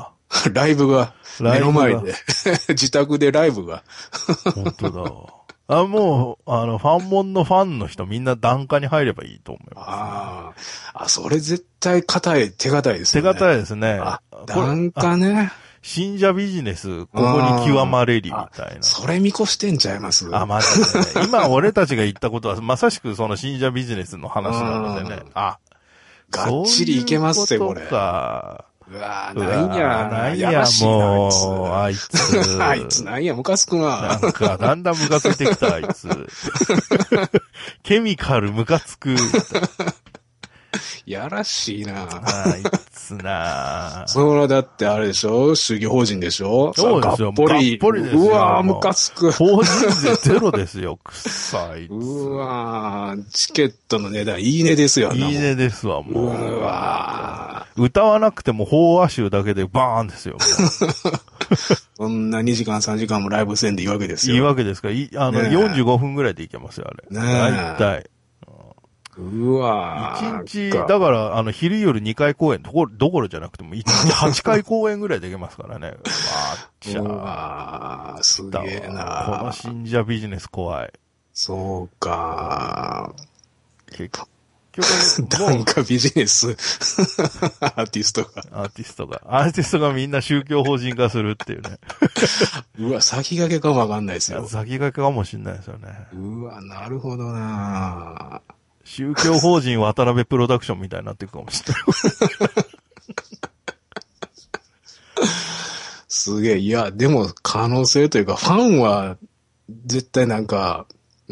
ライブが目の前で、自宅でライブが。 本当だ。あ、もう、あの、ファンモンのファンの人みんな檀家に入ればいいと思います、ね。 ああ。あ、それ絶対硬い、手堅いですね。 手堅いですね。 あ、檀家ね。 信者ビジネス、ここに極まれりみたいな。 それ見越してんちゃいます？ あ、マジでね。今俺たちが言ったことは、まさしくその信者ビジネスの話なのでね。あ、 がっちりいけますよ、これ。 か。 うわぁ、なんや、 なんや、もう、あいつ。 あいつなんや、ムカつくな。 なんか、だんだんムカついてきた、あいつ。ケミカルムカつく。 やらしいな。 あいつな。 そらだってあれでしょ、宗教法人でしょ。 そうですよ。 がっぽり。 がっぽりですよ。 うわぁ、ムカつく。 法人税ゼロですよ、くっさい。 うわぁ、チケットの値段いいねですよ、 いいねですわ、もう。 うわぁ。歌わなくても法話集だけでバーンですよ。 そんなにじかんさんじかんもライブせんでいいわけですよ。 いいわけですか。いあの、ね、よんじゅうごふんぐらいでいけますよ、あれ。 ねえ。 大体。 うわぁ。一日、だから、あの、昼夜にかい公演、どころ、どころじゃなくても、一日はちかい公演ぐらいできますからね。わっちゃ。 うわぁ、すげえな。 この信者ビジネス怖い。 そうか。 結局、 なんかビジネス。アーティストが。 アーティストが。アーティストがみんな宗教法人化するっていうね。 うわ、先駆けかもわかんないですよ。 先駆けかもしんないですよね。 うわ、なるほどな。 宗教法人渡辺プロダクションみたいになっていくかもしれない。 すげえ。いや、でも可能性というか、ファンは絶対なんか、うん、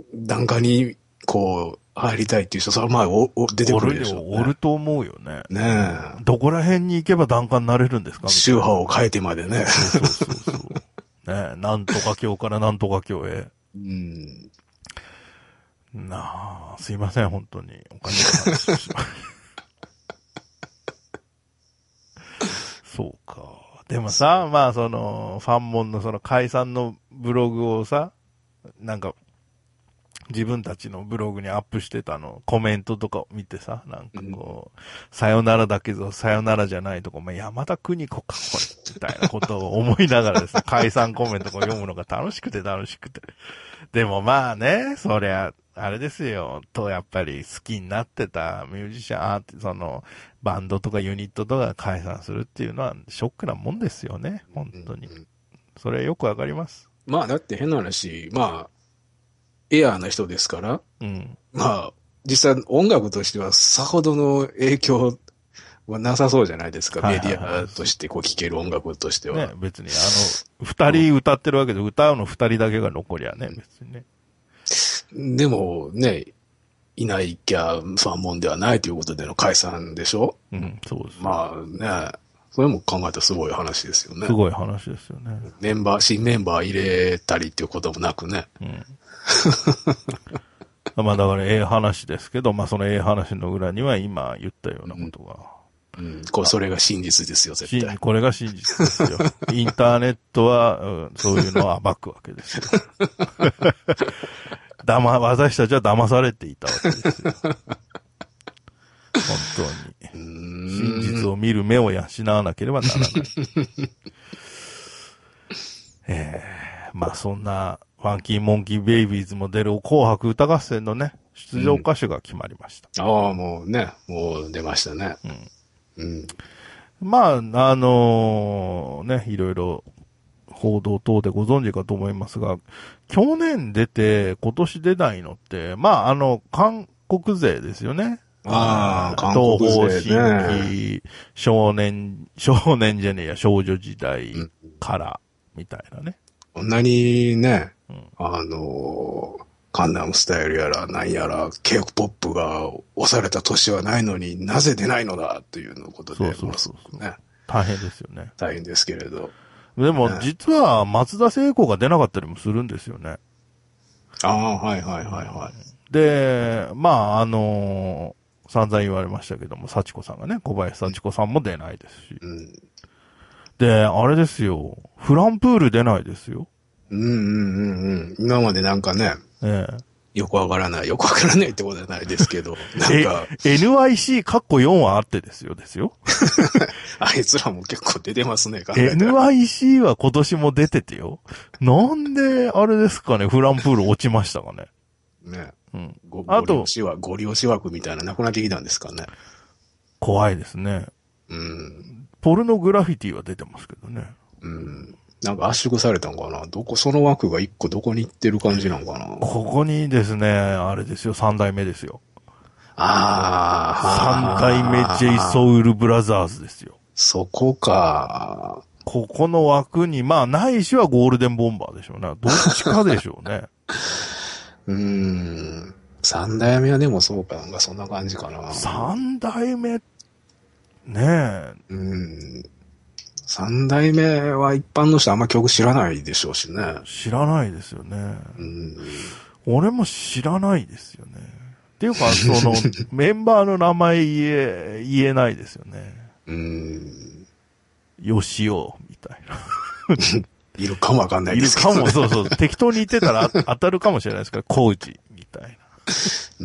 檀家にこう、入りたいっていう人、それはまあ、お、お、出てくるでしょう、ね。 おると思うよね。 ねえ。どこら辺に行けば檀家になれるんですか宗派を変えてまでね。 そうそうそうそう。ねえ、なんとか教からなんとか教へ。 うん。 なあ、すいません、本当に。お金の話をしまそうか。でもさ、まあその、ファンモンのその解散のブログをさ、なんか、自分たちのブログにアップしてたの、コメントとかを見てさ、なんかこう、うん、さよならだけど、さよならじゃないとか、まあ、山田邦子か、これ、みたいなことを思いながらですね、解散コメントを読むのが楽しくて楽しくて。でもまあね、そりゃ、あれですよ、とやっぱり好きになってたミュージシャン、アーティその、バンドとかユニットとか解散するっていうのはショックなもんですよね、本当に。それはよくわかります。 まあだって変な話、まあ、エアーな人ですから、 うん、 まあ、実際音楽としてはさほどの影響はなさそうじゃないですか。はいはいはい、メディアとしてこう聴ける音楽としては。 ね、別にあの、二人歌ってるわけで、歌うの二人だけが残りゃね、別にね。 でもね、いないきゃファンモンではないということでの解散でしょ？ うん、そうです。 まあね、それも考えたらすごい話ですよね。 すごい話ですよね。 メンバー、新メンバー入れたりっていうこともなくね。うん。 まあだからええ話ですけど、まあそのええ話の裏には今言ったようなことが。 うん。うん、これそれが真実ですよ、絶対。 これが真実ですよ。インターネットは、うん、そういうのを暴くわけですよ。だま、私たちは騙されていたわけですよ。本当に。真実を見る目を養わなければならない。ええー、まあそんな、ファンキーモンキーベイビーズも出る紅白歌合戦のね、出場歌手が決まりました。 うん、ああ、もうね、もう出ましたね。 うん。うん、まあ、あのー、ね、いろいろ報道等でご存知かと思いますが、去年出て今年出ないのって、まあ、あの、韓国勢ですよね。 ああ、韓国勢ね。 東方神起、少年、少年じゃねえや、少女時代から、みたいなね。 こんなにね、うん、あのー、 カンナムスタイルやら何やら K-ポップ が押された年はないのになぜ出ないのだというのことで、 そうそうそうそう、ね、大変ですよね。 大変ですけれど。 でも、ね、実は松田聖子が出なかったりもするんですよね。 ああ、はいはいはいはい。 で、まあ、あのー、散々言われましたけども、幸子さんがね、小林幸子さんも出ないですし。うん、で、あれですよ、フランプール出ないですよ。 うんうんうんうん。今までなんかね、ええ、よくわからない、よくわからないってことじゃないですけど、なんか。 エヌワイシー カッコよんはあってですよ、ですよ。 あいつらも結構出てますね、 エヌワイシー は今年も出ててよ。なんで、あれですかね、フランプール落ちましたかね。 ね。うん。ごあと、ご利用し枠みたいななくなってきたんですかね。 怖いですね。うん。ポルノグラフィティは出てますけどね。 うん。なんか圧縮されたんかな、どこ、その枠が一個どこに行ってる感じなんかな。 ここにですね、あれですよ、三代目ですよ。 ああ。三代目 J ソウルブラザーズですよ。 そこか。 ここの枠に、まあ、ないしはゴールデンボンバーでしょうね。どっちかでしょうね。 うーん。三代目はでもそうか、なんかそんな感じかな。 三代目、ねえ。 うん。三代目は一般の人あんま曲知らないでしょうしね。 知らないですよね。うん、俺も知らないですよね。っていうか、その、メンバーの名前言え、言えないですよね。うん。よしお、みたいな。 いるかもわかんないですけど、ね。 いるかも、そうそう。適当に言ってたら当たるかもしれないですから、コーチ、みたいな。うん。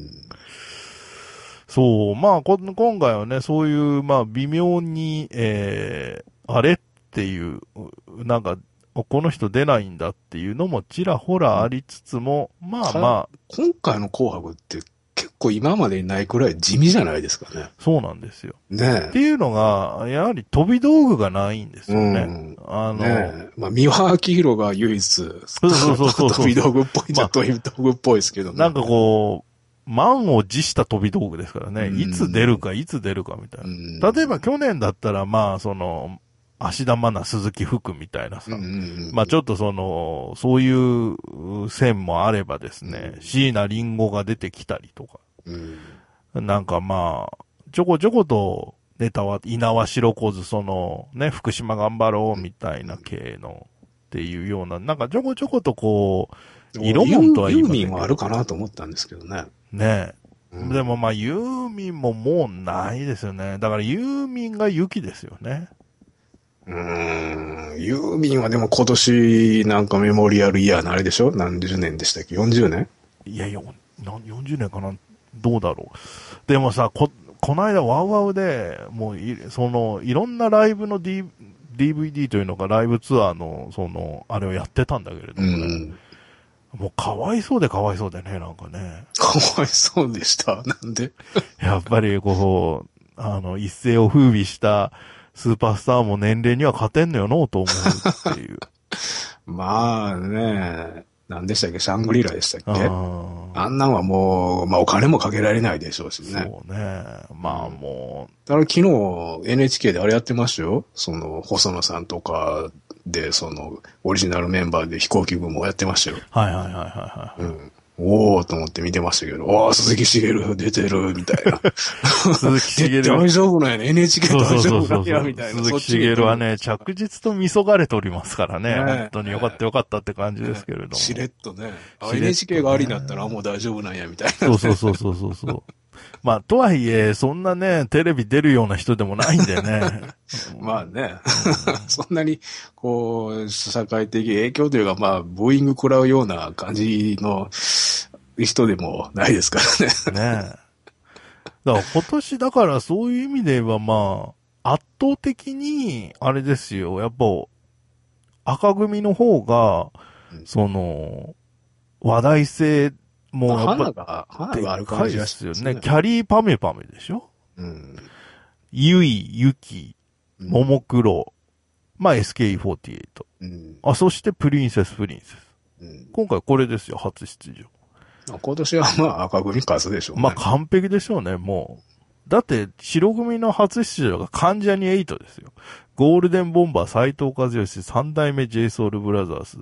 そう、まあ、こ今回はね、そういう、まあ、微妙に、えー、あれっていう、なんか、この人出ないんだっていうのもちらほらありつつも、まあまあ。 今回の紅白って結構今までにないくらい地味じゃないですかね。 そうなんですよ。 ねえ。 っていうのが、やはり飛び道具がないんですよね。うん、 あの、ね、まあ、三輪明宏が唯一、そうそうそうそう飛び道具っぽいっちゃ飛び道具っぽいですけどね。 なんかこう、満を持した飛び道具ですからね。いつ出るか、いつ出るかみたいな。例えば去年だったら、まあ、その、芦田愛菜、鈴木福みたいなさ。まあちょっとその、そういう線もあればですね、椎名林檎が出てきたりとか。うん、なんかまあ、ちょこちょことネタは、稲葉白小津、その、ね、福島頑張ろうみたいな系の、っていうような、なんかちょこちょことこう、 色もんとは言いませんけど。ユーミンはあるかなと思ったんですけどね。 ねえ。うん、でもまあユーミンももうないですよね。だからユーミンが雪ですよね。 うーん、ユーミンはでも今年なんかメモリアルイヤーのあれでしょ？何十年でしたっけ？ よんじゅう 年？ いやいや、よんじゅうねんかな？どうだろう。でもさ、こ、この間ワウワウで、もうい、その、いろんなライブの D、ディーブイディー というのがライブツアーの、その、あれをやってたんだけれどもね。うん、もうかわいそうでかわいそうでね、なんかね。 かわいそうでした。なんで？ やっぱりこう、あの、一世を風靡した、スーパースターも年齢には勝てんのよのと思うっていう。 まあね、何でしたっけ、シャングリラでしたっけ？ あ, あんなんはもう、まあお金もかけられないでしょうしね。 そうね。まあもう。 だから昨日 エヌエイチケー であれやってましたよ。その、細野さんとかで、その、オリジナルメンバーで飛行機部もやってましたよ。 はいはいはいはいはい。うん。 おーと思って見てましたけど、おー、鈴木茂出てる、みたいな。 鈴木茂大丈夫なんやね。エヌエイチケー 大丈夫なんや、みたいな。 鈴木茂はね、着実と見そがれておりますからね。ね本当によかったよかったって感じですけれども。ね、 しれっとね。エヌエイチケー がありだったらもう大丈夫なんや、みたいな、 そうそうそうそうそうそう。まあ、とはいえ、そんなね、テレビ出るような人でもないんでね。 まあね、そんなに、こう、社会的影響というか、まあ、ブーイング食らうような感じの人でもないですからね。 ねえ。だから今年、だからそういう意味で言えば、まあ、圧倒的に、あれですよ、やっぱ、赤組の方が、うん、その、話題性、もうやっぱ、 花が、花がある感じがすよね。キャリーパメパメでしょ？うん。ゆい、ゆき、ももクロ、まあ エスケーイーフォーティーエイト。うん。あ、そしてプリンセスプリンセス。うん。今回これですよ、初出場。 今年はまあ赤組数でしょうね。 まあ完璧でしょうね、もう。だって、白組の初出場が関ジャニエイトですよ。ゴールデンボンバー斎藤和義三代目 J ソウルブラザーズ。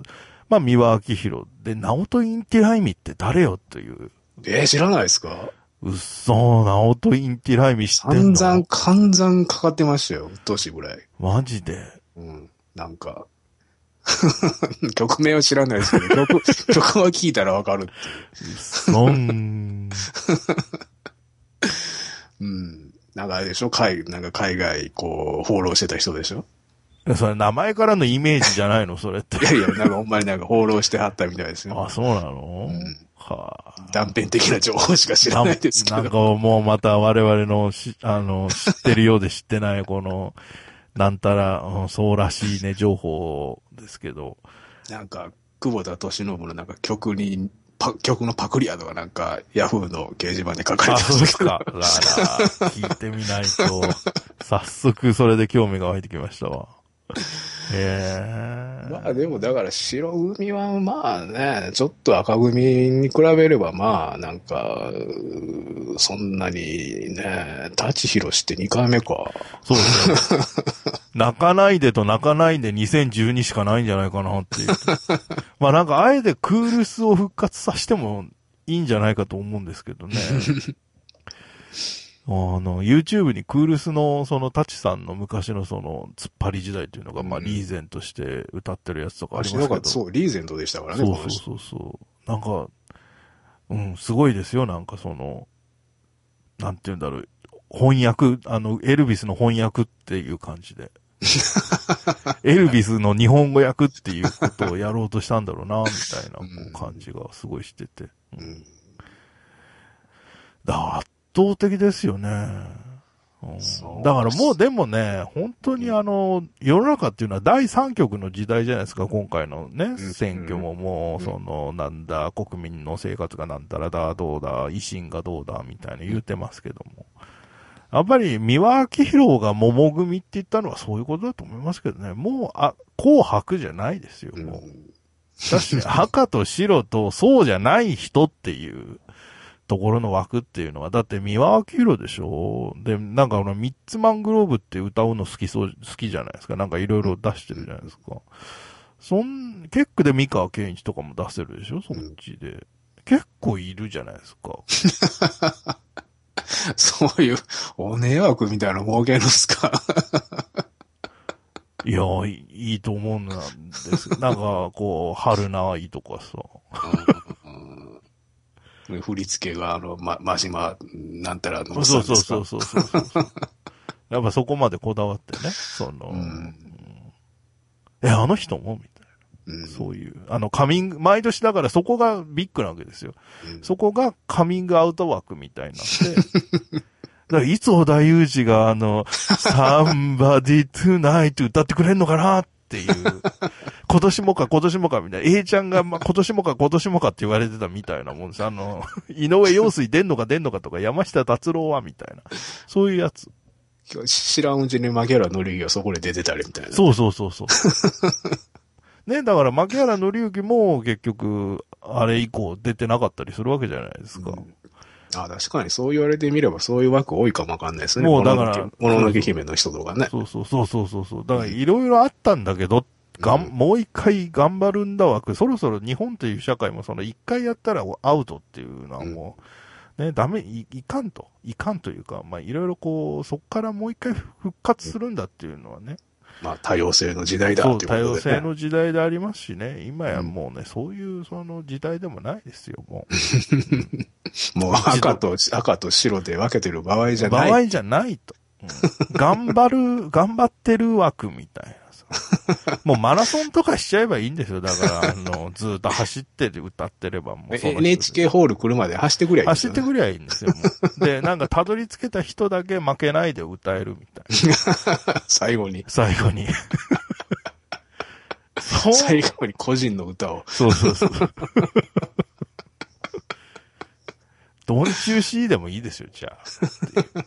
まあ、三輪明宏で、ナオト・インティライミって誰よという。 えー、知らないですか？ うっそ、ナオト・インティライミ知ってんの？ 散々、散々かかってましたよ、うっとうしいぐらい。 マジで。 うん、なんか、曲名は知らないですけど、曲、曲は聞いたらわかるっていう。 うっそん。 うん。なんかあれでしょ？海、なんか海外、こう、放浪してた人でしょ？ それ名前からのイメージじゃないのそれって。 いやいや、なんかほんまになんか放浪してはったみたいですよ。 あ、そうなの？うん、 はあ、断片的な情報しか知らないですけど。 な, なんかもうまた我々のし、あの、知ってるようで知ってない、この、なんたら、うん、そうらしいね、情報ですけど。 なんか、久保田利伸のなんか曲に、パ曲のパクリやとかなんか、ヤフーの掲示板で書かれてました。 あ、そうですか。らら、聞いてみないと、早速それで興味が湧いてきましたわ。へえ。 まあでもだから白組はまあね、ちょっと赤組に比べればまあなんか、そんなにね、舘ひろしってにかいめか。 そうですね。泣かないでと泣かないでにせんじゅうにしかないんじゃないかなっていう。まあなんかあえてクールスを復活させてもいいんじゃないかと思うんですけどね。あの、YouTube にクールスの、その、タチさんの昔のその、突っ張り時代というのが、まあ、リーゼントして歌ってるやつとかありますけど。 そう、リーゼントでしたからね、 そうそうそうそう。なんか、うん、すごいですよ、なんかその、なんて言うんだろう、翻訳、あの、エルビスの翻訳っていう感じで。エルビスの日本語訳っていうことをやろうとしたんだろうな、みたいなこう感じがすごいしてて。うん、だ圧倒的ですよね。うん、だからもうでもね、本当にあの、世の中っていうのはだいさん局の時代じゃないですか、今回のね、選挙ももう、その、なんだ、国民の生活がなんたらだ、どうだ、維新がどうだ、みたいな言うてますけども。やっぱり三輪明宏が桃組って言ったのはそういうことだと思いますけどね。もう、あ、紅白じゃないですよ、もう。確かに赤と白とそうじゃない人っていう。ところの枠っていうのは、だって三輪明宏でしょ？で、なんかあの、ミッツマングローブって歌うの好きそう、好きじゃないですか。なんかいろいろ出してるじゃないですか。そん、結構で三河健一とかも出せるでしょ？そっちで、うん。結構いるじゃないですか。 そういう、おね枠みたいなの儲けるんすか？ いや、いいと思うんですけど、なんか、こう、春ないとかさ。 振り付けが、あの、ま、まじま、なんたらのそうそうそうそうそうそうそう。やっぱそこまでこだわってね、その、うん、え、あの人もみたいな、うん。そういう、あの、カミング、毎年だからそこがビッグなわけですよ。うん、そこがカミングアウト枠みたいになって、だからいつ小田裕二があの、Somebody Tonight 歌ってくれんのかなっていう。今年もか今年もかみたいな。A ちゃんが、ま、今年もか今年もかって言われてたみたいなもんです。あの、井上陽水出んのか出んのかとか、山下達郎はみたいな。そういうやつ。 知らんうちに牧原紀之がそこで出てたりみたいな。 そうそうそうそう。ね、だから牧原紀之も結局、あれ以降出てなかったりするわけじゃないですか。うん、 あ、確かにそう言われてみればそういう枠多いかもわかんないですね。 もうだから、 もののけ姫の人とかね。 そうそうそうそうそうそう。だからいろいろあったんだけど、がん、もう一回頑張るんだ枠、そろそろ日本という社会もその一回やったらアウトっていうのはもう、ね、ダメ、い、いかんと、いかんというか、まあいろいろこう、そこからもう一回復活するんだっていうのはね。 まあ多様性の時代だっていうことで、ね。 そう、多様性の時代でありますしね、今やもうね、うん、そういうその時代でもないですよ、もう。 うん、もう赤と、赤と白で分けてる場合じゃない。 場合じゃないと。うん、頑張る、頑張ってる枠みたいな。もうマラソンとかしちゃえばいいんですよ。だから、あの、ずっと走ってて歌ってればもうそのエヌエイチケー ホール来るまで走ってくりゃいいんですよ、ね。 走ってくりゃいいんですよ、もう。で、なんかたどり着けた人だけ負けないで歌えるみたいな。最後に。 最後に。 最後に個人の歌を。 そうそうそう。ドン中 C でもいいですよ、じゃあ。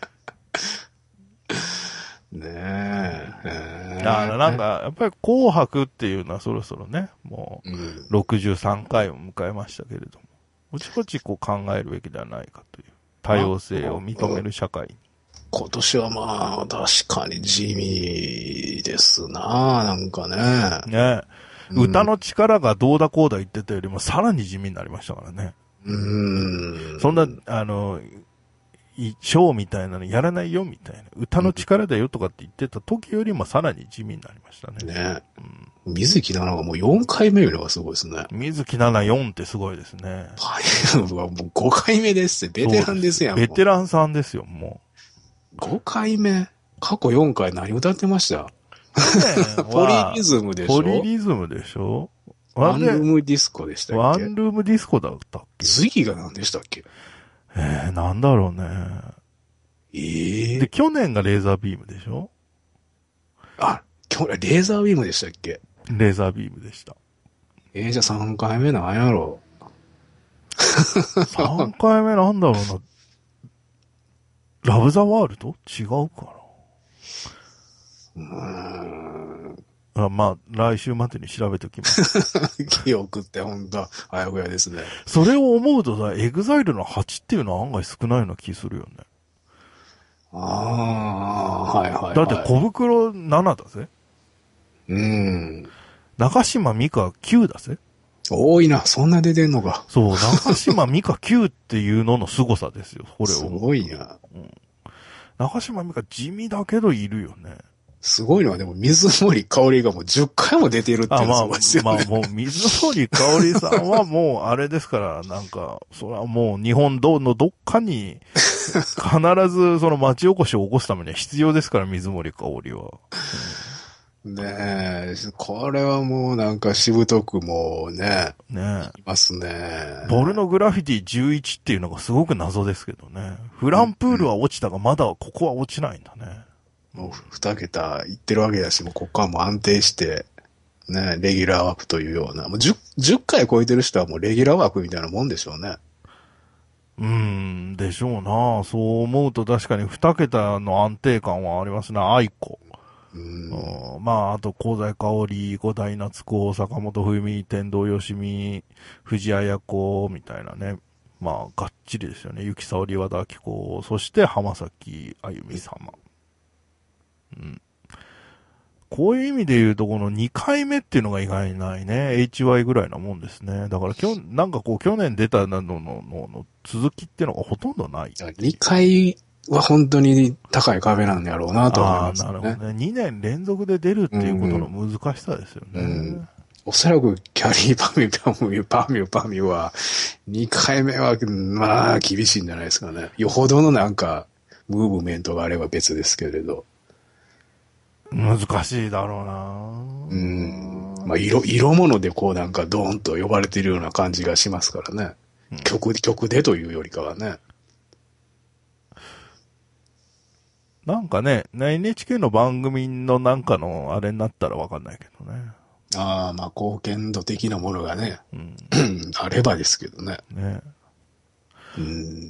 ねえ。 だからなんか、やっぱり紅白っていうのはそろそろね、もうろくじゅうさんかいを迎えましたけれども、もちこちこう考えるべきではないかという、多様性を認める社会に。 今年はまあ、確かに地味ですな、なんかね。 ね歌の力がどうだこうだ言ってたよりもさらに地味になりましたからね。 うん。 そんな、あの、ショーみたいなのやらないよみたいな。歌の力だよとかって言ってた時よりもさらに地味になりましたね。 ね。うん、水木奈々がもうよんかいめいうのがすごいですね。 水木奈々よんってすごいですね。 はい。もうごかいめですって。ベテランですやん。 ベテランさんですよ、もう。ごかいめ過去よんかい何歌ってましたポリリズムでしょ。 ポリリズムでしょ。 ワンルームディスコでしたっけ。 ワンルームディスコだったっけ。 次が何でしたっけ。 えー、なんだろうね。 ええー。 で、去年がレーザービームでしょ。 あ、今日、レーザービームでしたっけ。 レーザービームでした。 えー、じゃあさんかいめなんやろ。 さんかいめなんだろうな。ラブザワールド違うかな。うーん。あ、まあ、来週までに調べておきます。 記憶ってほんと、あやふやですね。 それを思うとさ、エグザイルのはちっていうのは案外少ないような気するよね。 ああ、はいはい、はい。 だって小袋ななだぜ。 うん。 中島美嘉きゅうだぜ。 多いな、そんな出てんのか。 そう、中島美嘉きゅうっていうのの凄さですよ、これを。 すごいな。 うん、中島美嘉地味だけどいるよね。 すごいのはでも水森かおりがもうじゅっかいも出てるっていうのすごいですよね。 まあ、まあもう水森かおりさんはもうあれですから、なんか、それはもう日本道のどっかに必ずその町おこしを起こすためには必要ですから、水森かおりは。 うん、ねえ、これはもうなんかしぶとくもね。 ねいますね。 ボルノグラフィティじゅういちっていうのがすごく謎ですけどね。フランプールは落ちたが、まだここは落ちないんだね。 もう二桁いってるわけだし、もうここはもう安定して、ね、レギュラー枠というような、もう 10, 10回超えてる人はもうレギュラー枠みたいなもんでしょうね。 うーん、でしょうな。そう思うと確かに二桁の安定感はありますね。愛子。うん、まあ、あと、香西かおり、五代夏子、坂本冬美、天童よしみ、藤あや子、みたいなね。まあ、がっちりですよね。ゆきさおり、和田明子、そして浜崎あゆみ様。うん。こういう意味で言うと、このにかいめっていうのが意外にないね。エイチワイ ぐらいなもんですね。だから今日、なんかこう、去年出たのの、の、の続きっていうのがほとんどない。 にかいは本当に高い壁なんやろうなと思いますね。 ああ、なるほどね。にねん連続で出るっていうことの難しさですよね。うんうん、 おそらくキャリーパミュパミュパミュパミュはにかいめはまあ厳しいんじゃないですかね。よほどのなんかムーブメントがあれば別ですけれど。 難しいだろうな。 うん。まあ色、色物でこうなんかドーンと呼ばれているような感じがしますからね。うん、曲、曲でというよりかはね。 なんかね、エヌエイチケー の番組のなんかのあれになったらわかんないけどね。 ああ、まあ貢献度的なものがね、うん、あればですけどね。ね。 うん。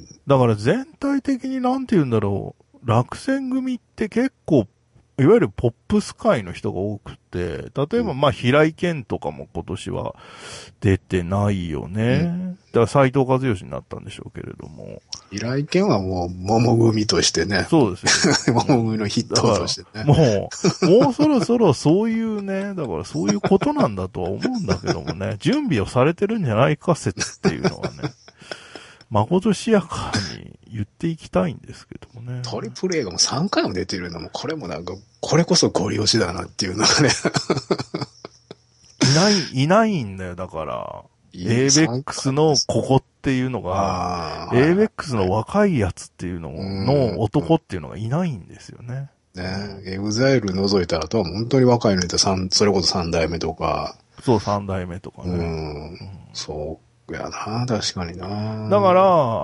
だから全体的になんて言うんだろう、落選組って結構、いわゆるポップス界の人が多くて、例えばまあ平井堅とかも今年は出てないよね。うん、だから斎藤和義になったんでしょうけれども。 平井堅はもう桃組としてね。 そうですよ。 桃組の筆頭としてね。 もう、もうそろそろそういうね、だからそういうことなんだとは思うんだけどもね、準備をされてるんじゃないか説っていうのはね、まことしやかに言っていきたいんですけどもね。 トリプル A がもうさんかいも出てるのも、これもなんか、これこそゴリ押しだなっていうのがね。 いない、いないんだよ、だから。エーベックス のここっていうのが、エーベックス の若いやつっていうのの男っていうのがいないんですよね。 ねえ、エグザイル除いたらとは本当に若いのいたら、それこそさん代目とか。 そう、さん代目とかね。 うん。うん、そうやな、確かにな。 だから、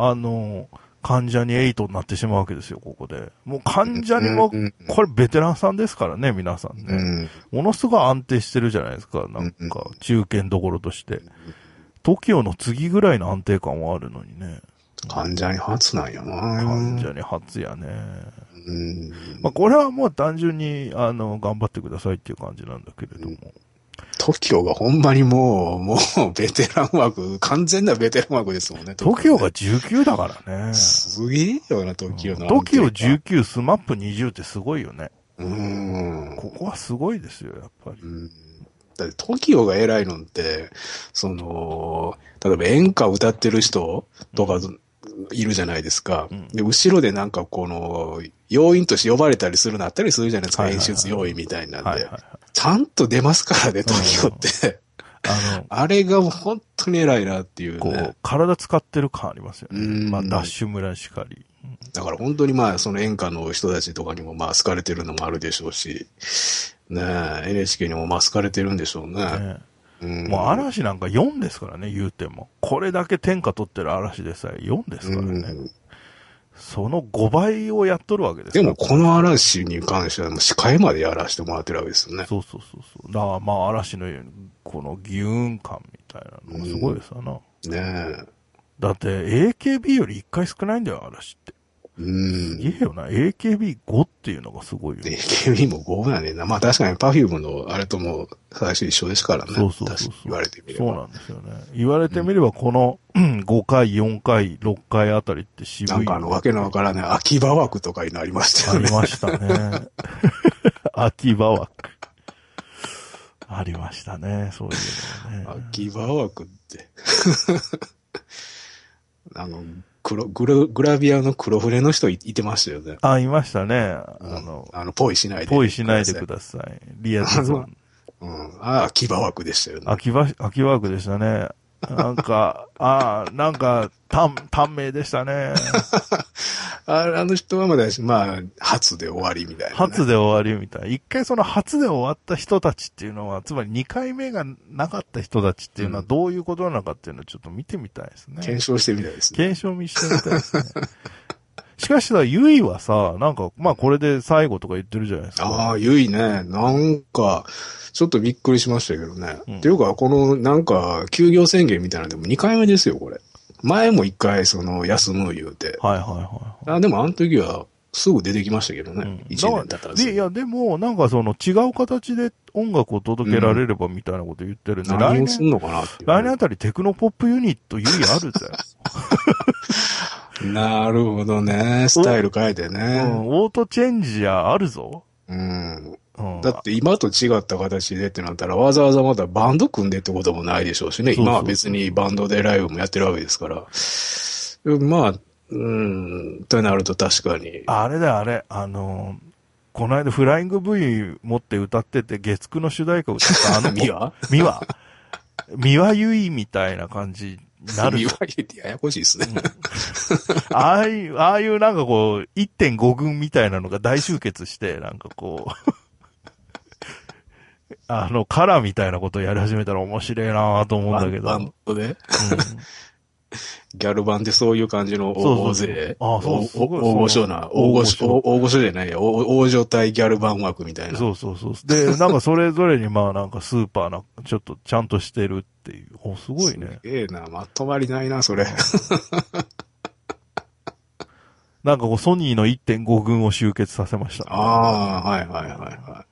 あの、関ジャニエイトになってしまうわけですよ、ここで。もう関ジャニも、これベテランさんですからね、皆さんね。うん、ものすごい安定してるじゃないですか、なんか、中堅どころとして。トキオの次ぐらいの安定感はあるのにね。 関ジャニ初なんやな。 関ジャニ初やね。うん。まあ、これはもう単純に、あの、頑張ってくださいっていう感じなんだけれども。 トキオがほんまにもう、もうベテラン枠、完全なベテラン枠ですもんね。 トキオがじゅうきゅうだからね。 すげえよな、トキオの。 トキオじゅうきゅう、スマップにじゅうってすごいよね。 うん。 ここはすごいですよ、やっぱり。うん。 だって、トキオが偉いのって、その、例えば演歌歌ってる人とか、いるじゃないですか。うん、で、後ろでなんかこの、要員として呼ばれたりするのあったりするじゃないですか。演出要員みたいなんで、はいはいはい。ちゃんと出ますからね、トキオって。あの、あれがもう本当に偉いなっていう、ね。 こう、体使ってる感ありますよね。まあ、ダッシュ村しかり。 だから本当にまあ、その演歌の人たちとかにもまあ、好かれてるのもあるでしょうし、ねえ、エヌエイチケー にもまあ、好かれてるんでしょうね。ねうん、もう嵐なんかよんですからね、言うても。これだけ天下取ってる嵐でさえよんですからね。うん、そのごばいをやっとるわけですから。でもこの嵐に関してはもう司会までやらせてもらってるわけですよね。 そうそうそうそう。だからまあ嵐のこの義運感みたいなのがすごいですよな。うん、ねえ。だって エーケービー よりいっかい少ないんだよ、嵐って。うん。すげえよな。エーケービーご っていうのがすごいよ、ね。 エーケービー もごやねんな。まあ確かに Perfume のあれとも最初一緒ですからね。 そうそうそうそう。 言われてみれば。 そうなんですよね。言われてみればこの、うん、ごかい、よんかい、ろっかいあたりって渋い。 なんかあのわけのわからない秋葉枠とかになりましたよね。 ありましたね。秋葉枠。ありましたね。そういうのね。 秋葉枠って。あの、黒、グラ、グラビアの黒船の人い、いてましたよね。 あ、いましたね。あの、うん、あの、ポイしないで。 ポイしないでください。リアルさん。 うん。ああ、秋葉枠でしたよね。 秋葉、秋葉枠でしたね。なんか、ああ、なんか、短、短命でしたね。 ああの人はまだ、まあ、初で終わりみたいな、ね。 初で終わりみたいな。一回その初で終わった人たちっていうのは、つまり二回目がなかった人たちっていうのはどういうことなのかっていうのをちょっと見てみたいですね。 検証してみたいですね。 検証してみたいですね。しかしさ、ゆいはさ、なんか、まあこれで最後とか言ってるじゃないですか。 ああ、ゆいね。なんか、ちょっとびっくりしましたけどね。うん、っていうか、この、なんか、休業宣言みたいなのでもにかいめですよ、これ。前もいっかい、その、休む言うて。 はいはいはい、はい。 あ、でもあの時は、すぐ出てきましたけどね。うん、いちねん経ったら。 で、いや、でも、なんかその、違う形で音楽を届けられればみたいなこと言ってるんで、 うん、何をすんのかなっていう、 ね。来年あたりテクノポップユニットゆいあるぜ。 なるほどね。スタイル変えてね。 うん、オートチェンジやあるぞ。 うん。うん、だって今と違った形でってなったらわざわざまたバンド組んでってこともないでしょうしね。今は別にバンドでライブもやってるわけですから。まあ、うん、となると確かに。 あれだよ、あれ。あの、この間フライング V 持って歌ってて月9の主題歌歌ったあのミワミワミワユイみたいな感じになる。 ミワユイってややこしいですね。 うん、ああいう、ああいうなんかこう、いってんご 軍みたいなのが大集結して、なんかこう、あの、カラーみたいなことをやり始めたら面白いなぁと思うんだけど。 バンドで、うん、ギャル版でそういう感じの大勢。ああ、そうそう。大御所な、大御所、大御所じゃないや、大所帯ギャル版枠みたいな。 そうそうそう。で、なんかそれぞれにまあなんかスーパーな、ちょっとちゃんとしてるっていう。お、すごいね。 すげえな、まとまりないな、それ。 なんかこうソニーの いってんご 軍を集結させました、ね。 ああ、はいはいはいはい。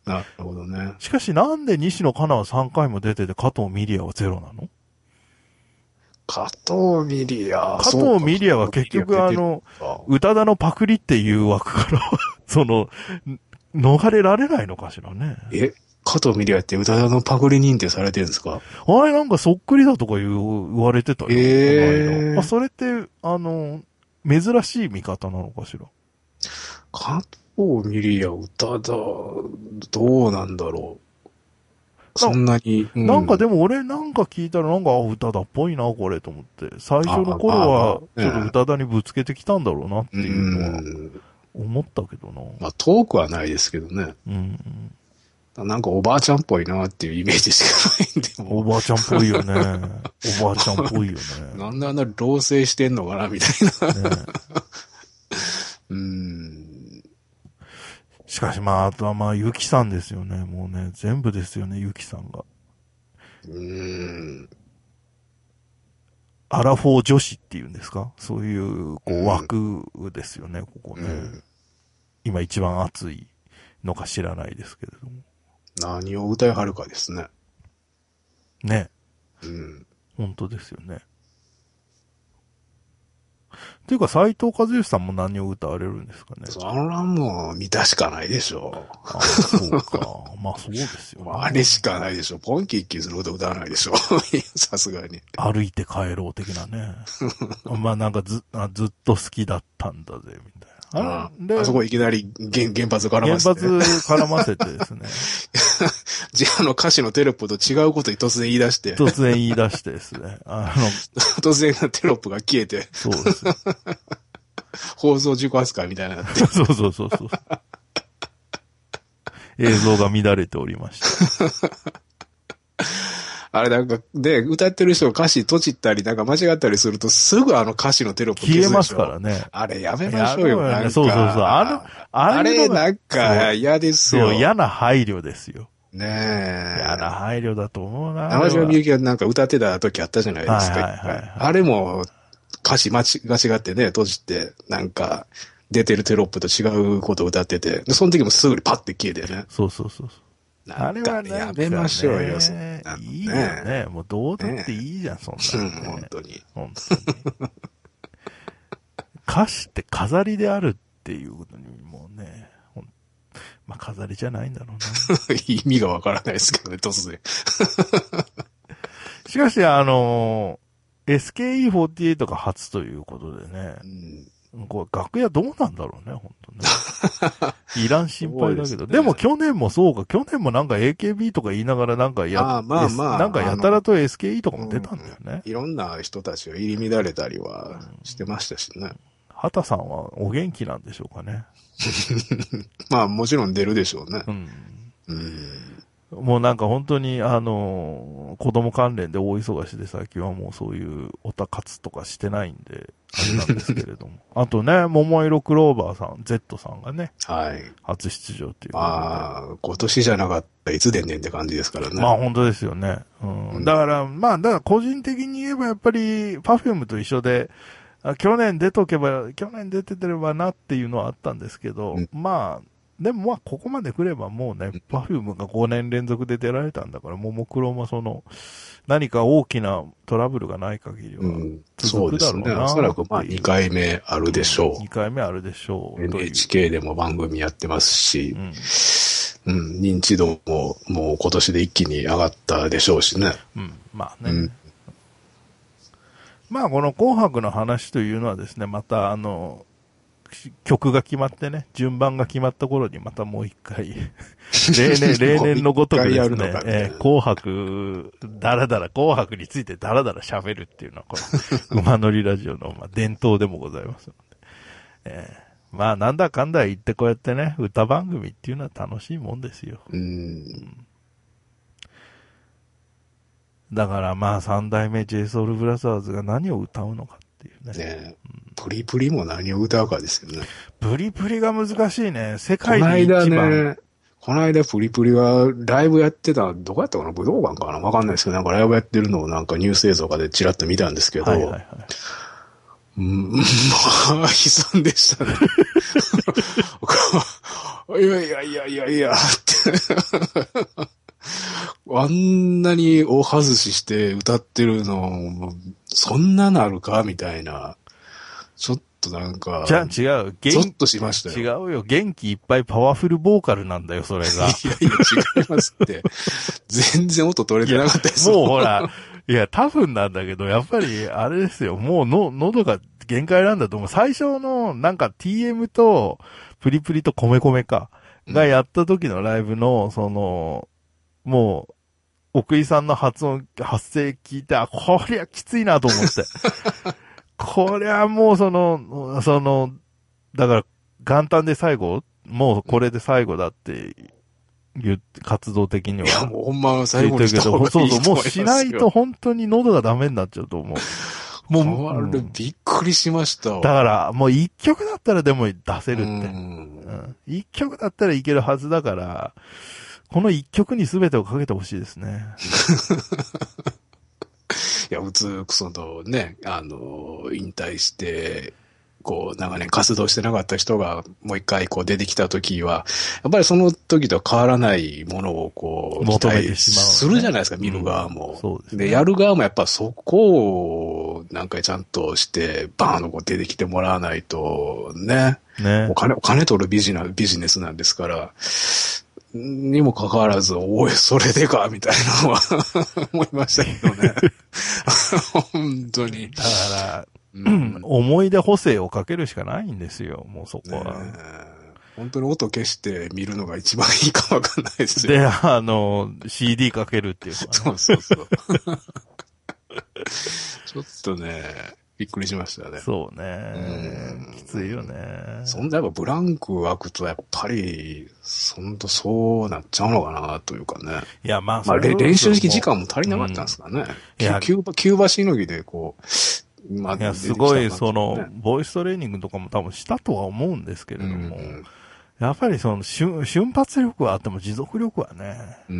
なるほどね。 しかしなんで西野カナはさんかいも出てて加藤ミリアはゼロなの？ 加藤ミリア。 加藤ミリアは結局あの、宇多田のパクリっていう枠から、その、逃れられないのかしらね。 え加藤ミリアって宇多田のパクリ認定されてるんですか？ あれなんかそっくりだとか言う言われてたよ。 ええー。 あ、それって、あの、珍しい見方なのかしら。 加藤ミリア、宇多田、どうなんだろう。そんなに、 うん。なんかでも俺なんか聞いたらなんか、あ、宇多田っぽいな、これと思って。最初の頃は、ちょっと宇多田にぶつけてきたんだろうなっていうのは、思ったけどな。 まあ遠くはないですけどね。うん。なんかおばあちゃんっぽいなっていうイメージしかないんでも。 おばあちゃんっぽいよね。おばあちゃんっぽいよね。 なんであんな老成してんのかなみたいな。ね、 うん。しかしまあ、あとはまあ、ゆきさんですよね。もうね、全部ですよね、ゆきさんが。うん。アラフォー女子っていうんですか？そういう、こう、枠ですよね、ここね。うん、今一番熱いのか知らないですけれども。 何を歌いはるかですね。 ね。うん。本当ですよね。 っていうか、斎藤和義さんも何を歌われるんですかね。 それはもう、見たしかないでしょう。 あそうか。まあそうですよ、ね。 あれしかないでしょ。ポンキッキーすること歌わないでしょ。さすがに。 歩いて帰ろう的なね。まあなんかずずっと好きだったんだぜ、みたいな。 ああ、あそこいきなり原原発絡ませて。 原発絡ませてですね。 じゃあ、あの歌詞のテロップと違うことに突然言い出して。 突然言い出してですね。あの、 突然テロップが消えて。 そうです。 放送事故扱いみたいになって。 そうそうそうそう。映像が乱れておりました。 あれなんか、で、歌ってる人が歌詞閉じったり、なんか間違ったりすると、すぐあの歌詞のテロップ消えますからね。 あれやめましょうよ、なんか。 そうそうそう。あの、 あれ、あれなんか嫌ですよ。 そう、嫌な配慮ですよ。 ねえ。 嫌な配慮だと思うな。 生島みゆきがなんか歌ってた時あったじゃないですか。 はいはいはいはい、 あれも歌詞間違ってね、閉じて、なんか出てるテロップと違うことを歌ってて、でその時もすぐにパッて消えてね。 そうそうそう。あれはね、 やめましょうよ。 ね、いいよね。もうどうだっていいじゃん、そんな、 ね。本当に。 本当に。歌詞って飾りであるっていうことにもうね、まあ飾りじゃないんだろうな。 意味がわからないですけどね、突然。 しかし、あの、エスケーイーフォーティーエイト が初ということでね、うん、こう楽屋どうなんだろうね、本当ね。いらん心配だけど。で, ね、でも去年もそうか、去年もなんか エーケービー とか言いながらなんかや、 あまあまあ、 なんかやたらと エスケーイー とかも出たんだよね。 うん、いろんな人たちが入り乱れたりはしてましたしね。 畑さんはお元気なんでしょうかね。 まあもちろん出るでしょうね。 うん。 うん、 もうなんか本当にあの、子供関連で大忙しで最近はもうそういうオタ活とかしてないんで、あれなんですけれども。あとね、桃色クローバーさん、Z さんがね、 はい。 初出場っていう。 ああ、今年じゃなかったらいつ出んねんって感じですからね。 まあ本当ですよね。うん。うん、だから、まあ、だから個人的に言えばやっぱり Perfume と一緒で、去年出とけば、去年出ててればなっていうのはあったんですけど、うん、まあ、でもまあ、ここまで来ればもうね、パフュームがごねん連続で出られたんだから、ももクロもその、何か大きなトラブルがない限りは続くだろうな、うん。そうですね。 おそらくまあにかいめあるでしょう。 にかいめあるでしょう。 エヌエイチケー でも番組やってますし、うん、うん、認知度ももう今年で一気に上がったでしょうしね。 うん、まあね。うん、まあこの紅白の話というのはですね、またあの、曲が決まってね、順番が決まった頃にまたもう一回、例年、例年のごとくですね、えー、紅白、だらだら、紅白についてだらだら喋るっていうのは、この、馬乗りラジオの、まあ、伝統でもございますので、えー、まあなんだかんだ言ってこうやってね、歌番組っていうのは楽しいもんですよ。 うんうんだからまあ三代目 JSOULBROTHERS が何を歌うのかっていうね。 ねえ、うん、プリプリも何を歌うかですよね。 プリプリが難しいね。世界で一番。 この間ね、この間プリプリがライブやってた、どこやったかな武道館かなわかんないですけど、なんかライブやってるのをなんかニュース映像かでチラッと見たんですけど、はいはいはい。うん、まあ、悲惨でしたね。いやいやいやいやいや、って。あんなに大外しして歌ってるの、そんななるかみたいな。ちょっとなんか。 じゃあ違う。 ゾッとしましたよ。違うよ。元気いっぱいパワフルボーカルなんだよ、それが。いやいや、 違いますって。全然音取れてなかったですもうほら、いや、多分なんだけど、やっぱり、あれですよ。もうの、喉が限界なんだと思う。最初の、なんか ティーエム と、プリプリとコメコメか。がやった時のライブの、その、もう、奥井さんの発音、発声聞いて、あ、こりゃきついなと思って。こりゃもうその、その、だから、元旦で最後もうこれで最後だって言って、活動的には。いや、もうほんま最後にした方がいいと思いますよ。 そうそう、もうしないと本当に喉がダメになっちゃうと思う。 もう、あれびっくりしましたわ。 だから、もう一曲だったらでも出せるって。うん。一曲だったらいけるはずだから、この一曲に全てをかけてほしいですね。 いや、普通、そのね、あの、引退して、 こう、長年活動してなかった人がもう一回こう出てきた時は、やっぱりその時とは変わらないものをこう、 求めてしまう、ね。 するじゃないですか、見る側も。 うん、そうですね。 で、やる側もやっぱそこをなんかちゃんとして、バーンとこう出てきてもらわないと、ね。 ね。 お金、お金取るビジネス、ビジネスなんですから、にもかかわらず、おい、それでかみたいなのは思いましたけどね。本当に。 だから、うん、思い出補正をかけるしかないんですよ、もうそこは。ね、 本当に音消して見るのが一番いいかわかんないですよ。 で、あの、シーディー かけるっていうのは、 ね。そうそうそう。ちょっとね、びっくりしましたね。 そうね。きついよね。 そんなやっぱブランク空くとやっぱり、そんとそうなっちゃうのかなというかね。 いや、まあ、 まあ、練習時間も足りなかったんですかね。うん、いや、キューバ、キューバしのぎでこう、 まあ、いや、すごい、その、ボイストレーニングとかも多分したとは思うんですけれども、うん、やっぱりその瞬、瞬発力はあっても持続力はね、うん、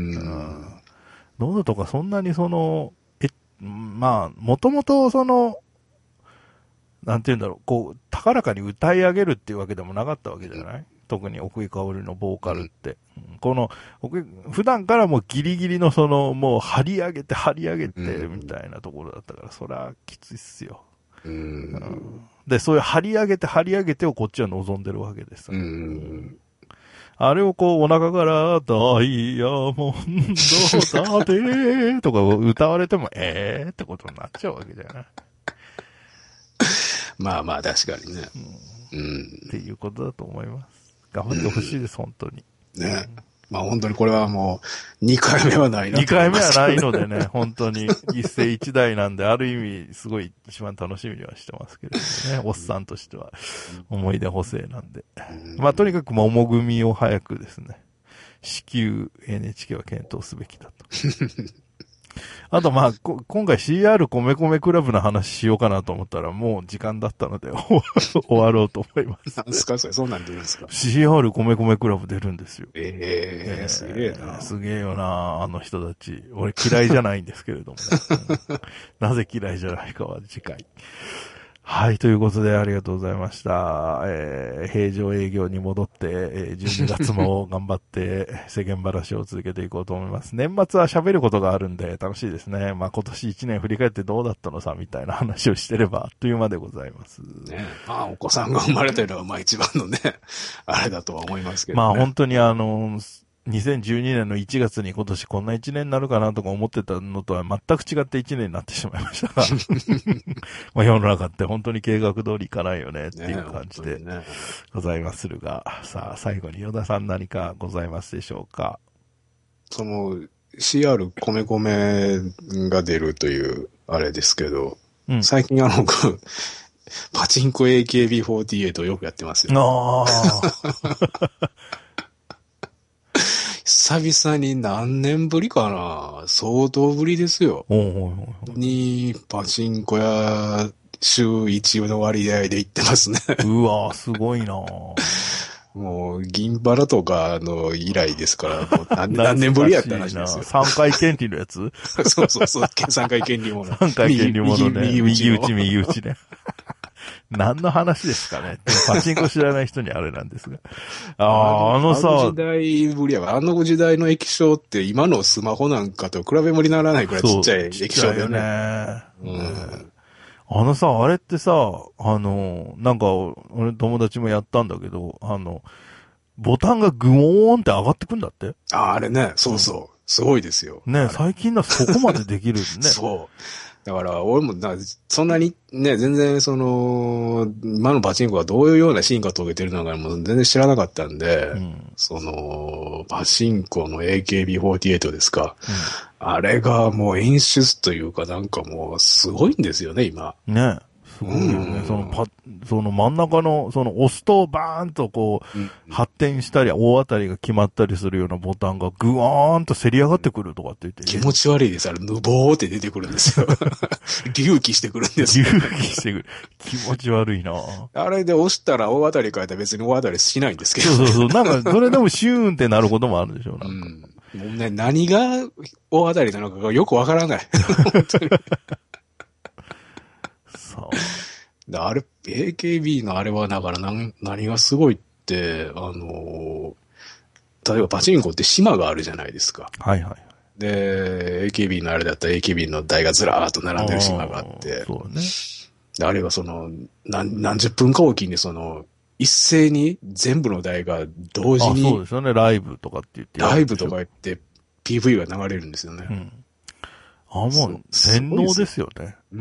喉とかそんなにその、え、まあ、もともとその、なんて言うんだろう、こう、高らかに歌い上げるっていうわけでもなかったわけじゃない、うん、特に奥井香織のボーカルって。うん、この、普段からもうギリギリのその、もう張り上げて張り上げて、みたいなところだったから、そりゃきついっすよ。うん、で、そういう張り上げて張り上げてをこっちは望んでるわけです。うん、あれをこう、お腹から、ダイヤモンドだてとか歌われても、えーってことになっちゃうわけじゃない。 まあまあ、確かにね、 うんうん。っていうことだと思います。頑張ってほしいです、うん、本当に。 ね。まあ本当にこれはもう、にかいめはないなと思います、ね。 にかいめはないのでね、本当に一世一代なんで、ある意味、すごい一番楽しみにはしてますけれどもね、おっさんとしては、思い出補正なんで。まあとにかく、桃組を早くですね、至急 エヌエイチケー は検討すべきだと。あとまあ、今回 シーアール 米米クラブの話しようかなと思ったらもう時間だったので終わろうと思います。 何ですかそれ、そうなんでいいんですかシーアール 米米クラブ出るんですよ。 ええー、すげえな。 すげえよな、あの人たち。俺嫌いじゃないんですけれどもね。なぜ嫌いじゃないかは次回。はい、ということでありがとうございました。えー、平常営業に戻って、えー、じゅうにがつも頑張って世間話を続けていこうと思います。年末は喋ることがあるんで楽しいですね。まあ今年いちねん振り返ってどうだったのさみたいな話をしてればあっという間でございます。 ね、まあお子さんが生まれてるのはまあ一番のね、あれだとは思いますけどね。 まあ本当にあの、にせんじゅうにねんのいちがつに今年こんないちねんになるかなとか思ってたのとは全く違っていちねんになってしまいましたがまあ世の中って本当に計画通りいかないよねっていう感じでございまするが、ねね、さあ最後に与田さん何かございますでしょうか。 その シーアール 米米が出るというあれですけど、うん、最近あのパチンコ エーケービーフォーティーエイト をよくやってますよ。ああ。久々に何年ぶりかな相当ぶりですよ。おうおうおうに、パチンコや週一の割合で行ってますね。 うわぁ、すごいなもう、銀バラとかの以来ですから、もう何, 何年ぶりやった話ですよ。 さんかい権利のやつそうそうそう、さんかい権利もの。 さんかい権利ものね。右, 右打ち、右打ちね。何の話ですかね。パチンコ知らない人にあれなんですが。ああ、あのさ。 あの時代ぶりやわ。あの時代の液晶って今のスマホなんかと比べ物にならないくらいちっちゃい液晶だよね。うん、 あのさ、あれってさ、あの、なんか、俺友達もやったんだけど、あの、ボタンがグオーンって上がってくんだって。 あ、あれね、そうそう。うん、すごいですよ。 ね、最近だそこまでできるね。 そう。だから、俺もな、そんなにね、全然その、今のパチンコがどういうような進化を遂げてるのかも全然知らなかったんで、うん、その、パチンコの エーケービーフォーティーエイト ですか、うん。あれがもう演出というかなんかもうすごいんですよね、今。 ね。すごいよね。そのパ、その真ん中の、その押すとバーンとこう、うん、発展したり、大当たりが決まったりするようなボタンがグワーンとせり上がってくるとかって言って、ね。 気持ち悪いです。あれ、ぬぼーって出てくるんですよ。隆起してくるんですよ。 隆起してくる。気持ち悪いなあれで押したら大当たり変えたら別に大当たりしないんですけど、ね。 そうそうそう。なんか、それでもシューンってなることもあるでしょう。なんか。 うん。もうね、何が大当たりなのかがよくわからない。本当に。 そう。 で、あれ、エーケービー のあれは、だから何、何がすごいって、あの、例えばパチンコって島があるじゃないですか。 はいはい。 で、エーケービー のあれだったら エーケービー の台がずらーっと並んでる島があって、 そうね。 であれはその、何、何十分かおきにその、一斉に全部の台が同時に、 あ、そうですよね。ライブとかって言って。 ライブとか言って ピーブイ が流れるんですよね。 うん。あ、もう、洗脳ですよね。 うん。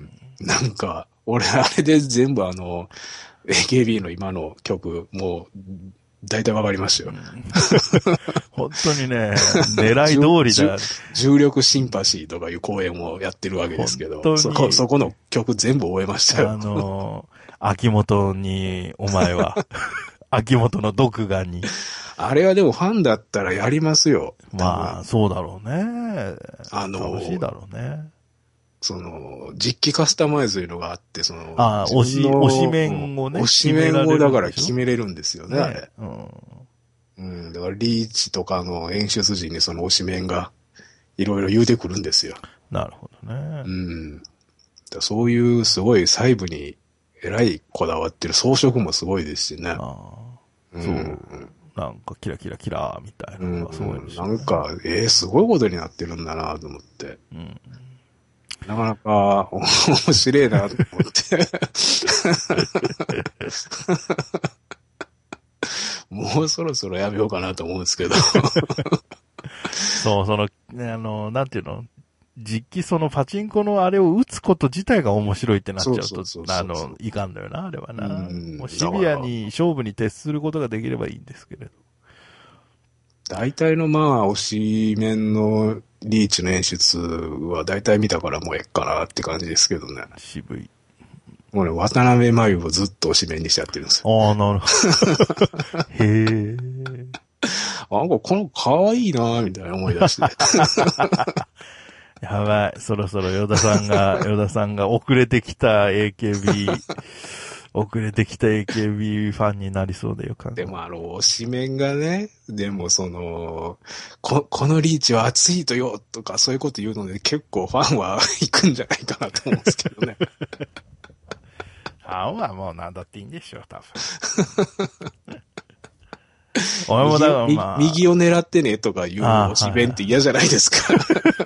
なんか、俺あれで全部あの、エーケービー の今の曲、もう、大体わかりましたよ。うん、 本当にね、狙い通りだ。 重力シンパシーとかいう公演をやってるわけですけど、そこ、そこの曲全部終えましたよ。 あのー、秋元に、お前は、秋元の毒牙に。 あれはでもファンだったらやりますよ。 まあ、そうだろうね。 あのー、 楽しいだろうね。 その、実機カスタマイズというのがあって、その、 ああ、推し、推し面をね。 推し面をだから決めれるんですよね、 ねあれ。うん。うん。だからリーチとかの演出時にその推し面がいろいろ言うてくるんですよ。 なるほどね。 うん。だそういうすごい細部にえらいこだわってる装飾もすごいですしね。ああ。うん、そう。なんかキラキラキラみたいなのがすごいですね、うん。なんか、ええー、すごいことになってるんだなと思って。うん。なかなか面白いなと思って。もうそろそろやめようかなと思うんですけど。 そう、その、ね、あの、なんていうの、実機そのパチンコのあれを打つこと自体が面白いってなっちゃうと、あの、いかんのよな、あれはな。もうシビアに勝負に徹することができればいいんですけれど。 大体のまあ、推し面のリーチの演出は大体見たからもうええかなって感じですけどね。 渋い。 もうね、渡辺真由をずっと推し面にしちゃってるんですよ。 ああ、なるほど。へえ。 なんかこの可愛いなぁ、みたいな思い出して。 やばい。そろそろヨダさんが、ヨダさんが遅れてきた エーケービー、遅れてきた エーケービー ファンになりそうでよかった。 でもあの、推し面がね、でもその、こ、このリーチは熱いとよ、とかそういうこと言うので結構ファンは行くんじゃないかなと思うんですけどね。 ファンはもうなんだっていいんでしょう、多分。俺もだからまあ右、右を狙ってねとか言う推し面って嫌じゃないですか。確か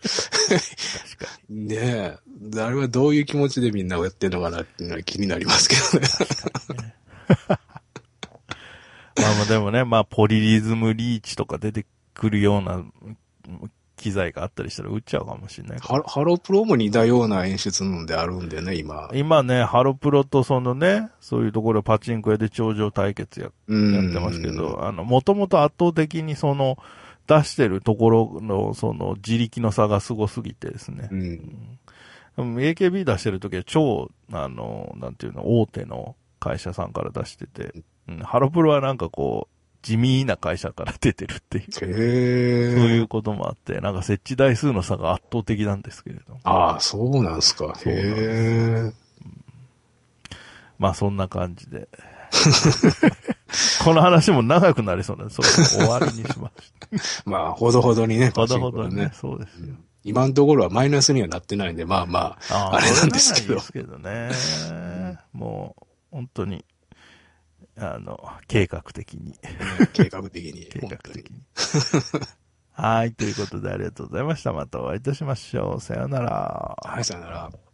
に。ねえ。あれはどういう気持ちでみんなをやってるのかなっていうのは気になりますけどね。ねまあまあでもね、まあポリリズムリーチとか出てくるような機材があったりしたら打っちゃうかもしれないハロ。ハロプロも似たような演出のであるんでね、今。 今ね、ハロプロとそのね、そういうところパチンコ屋で頂上対決や、やってますけど、あの、もともと圧倒的にその、出してるところの、その、自力の差がすごすぎてですね。うんうん、エーケービー 出してるときは超、あの、なんていうの、大手の会社さんから出してて、うん、ハロプロはなんかこう、地味な会社から出てるっていう。 へー。 そういうこともあって、なんか設置台数の差が圧倒的なんですけれども。 ああ、そうなんですか。へー。うん、 まあそんな感じで。この話も長くなりそうなんで、それ終わりにしました。まあ、ほどほどにね、 ほどほどにね、そうですよ。 今のところはマイナスにはなってないんで、まあまあ、あ, あれなんですけど。 ですけどね。もう、本当に、あの、計画的に。 計画的に。 計画的に。はい、ということでありがとうございました。またお会いいたしましょう。さよなら。 はい、さよなら。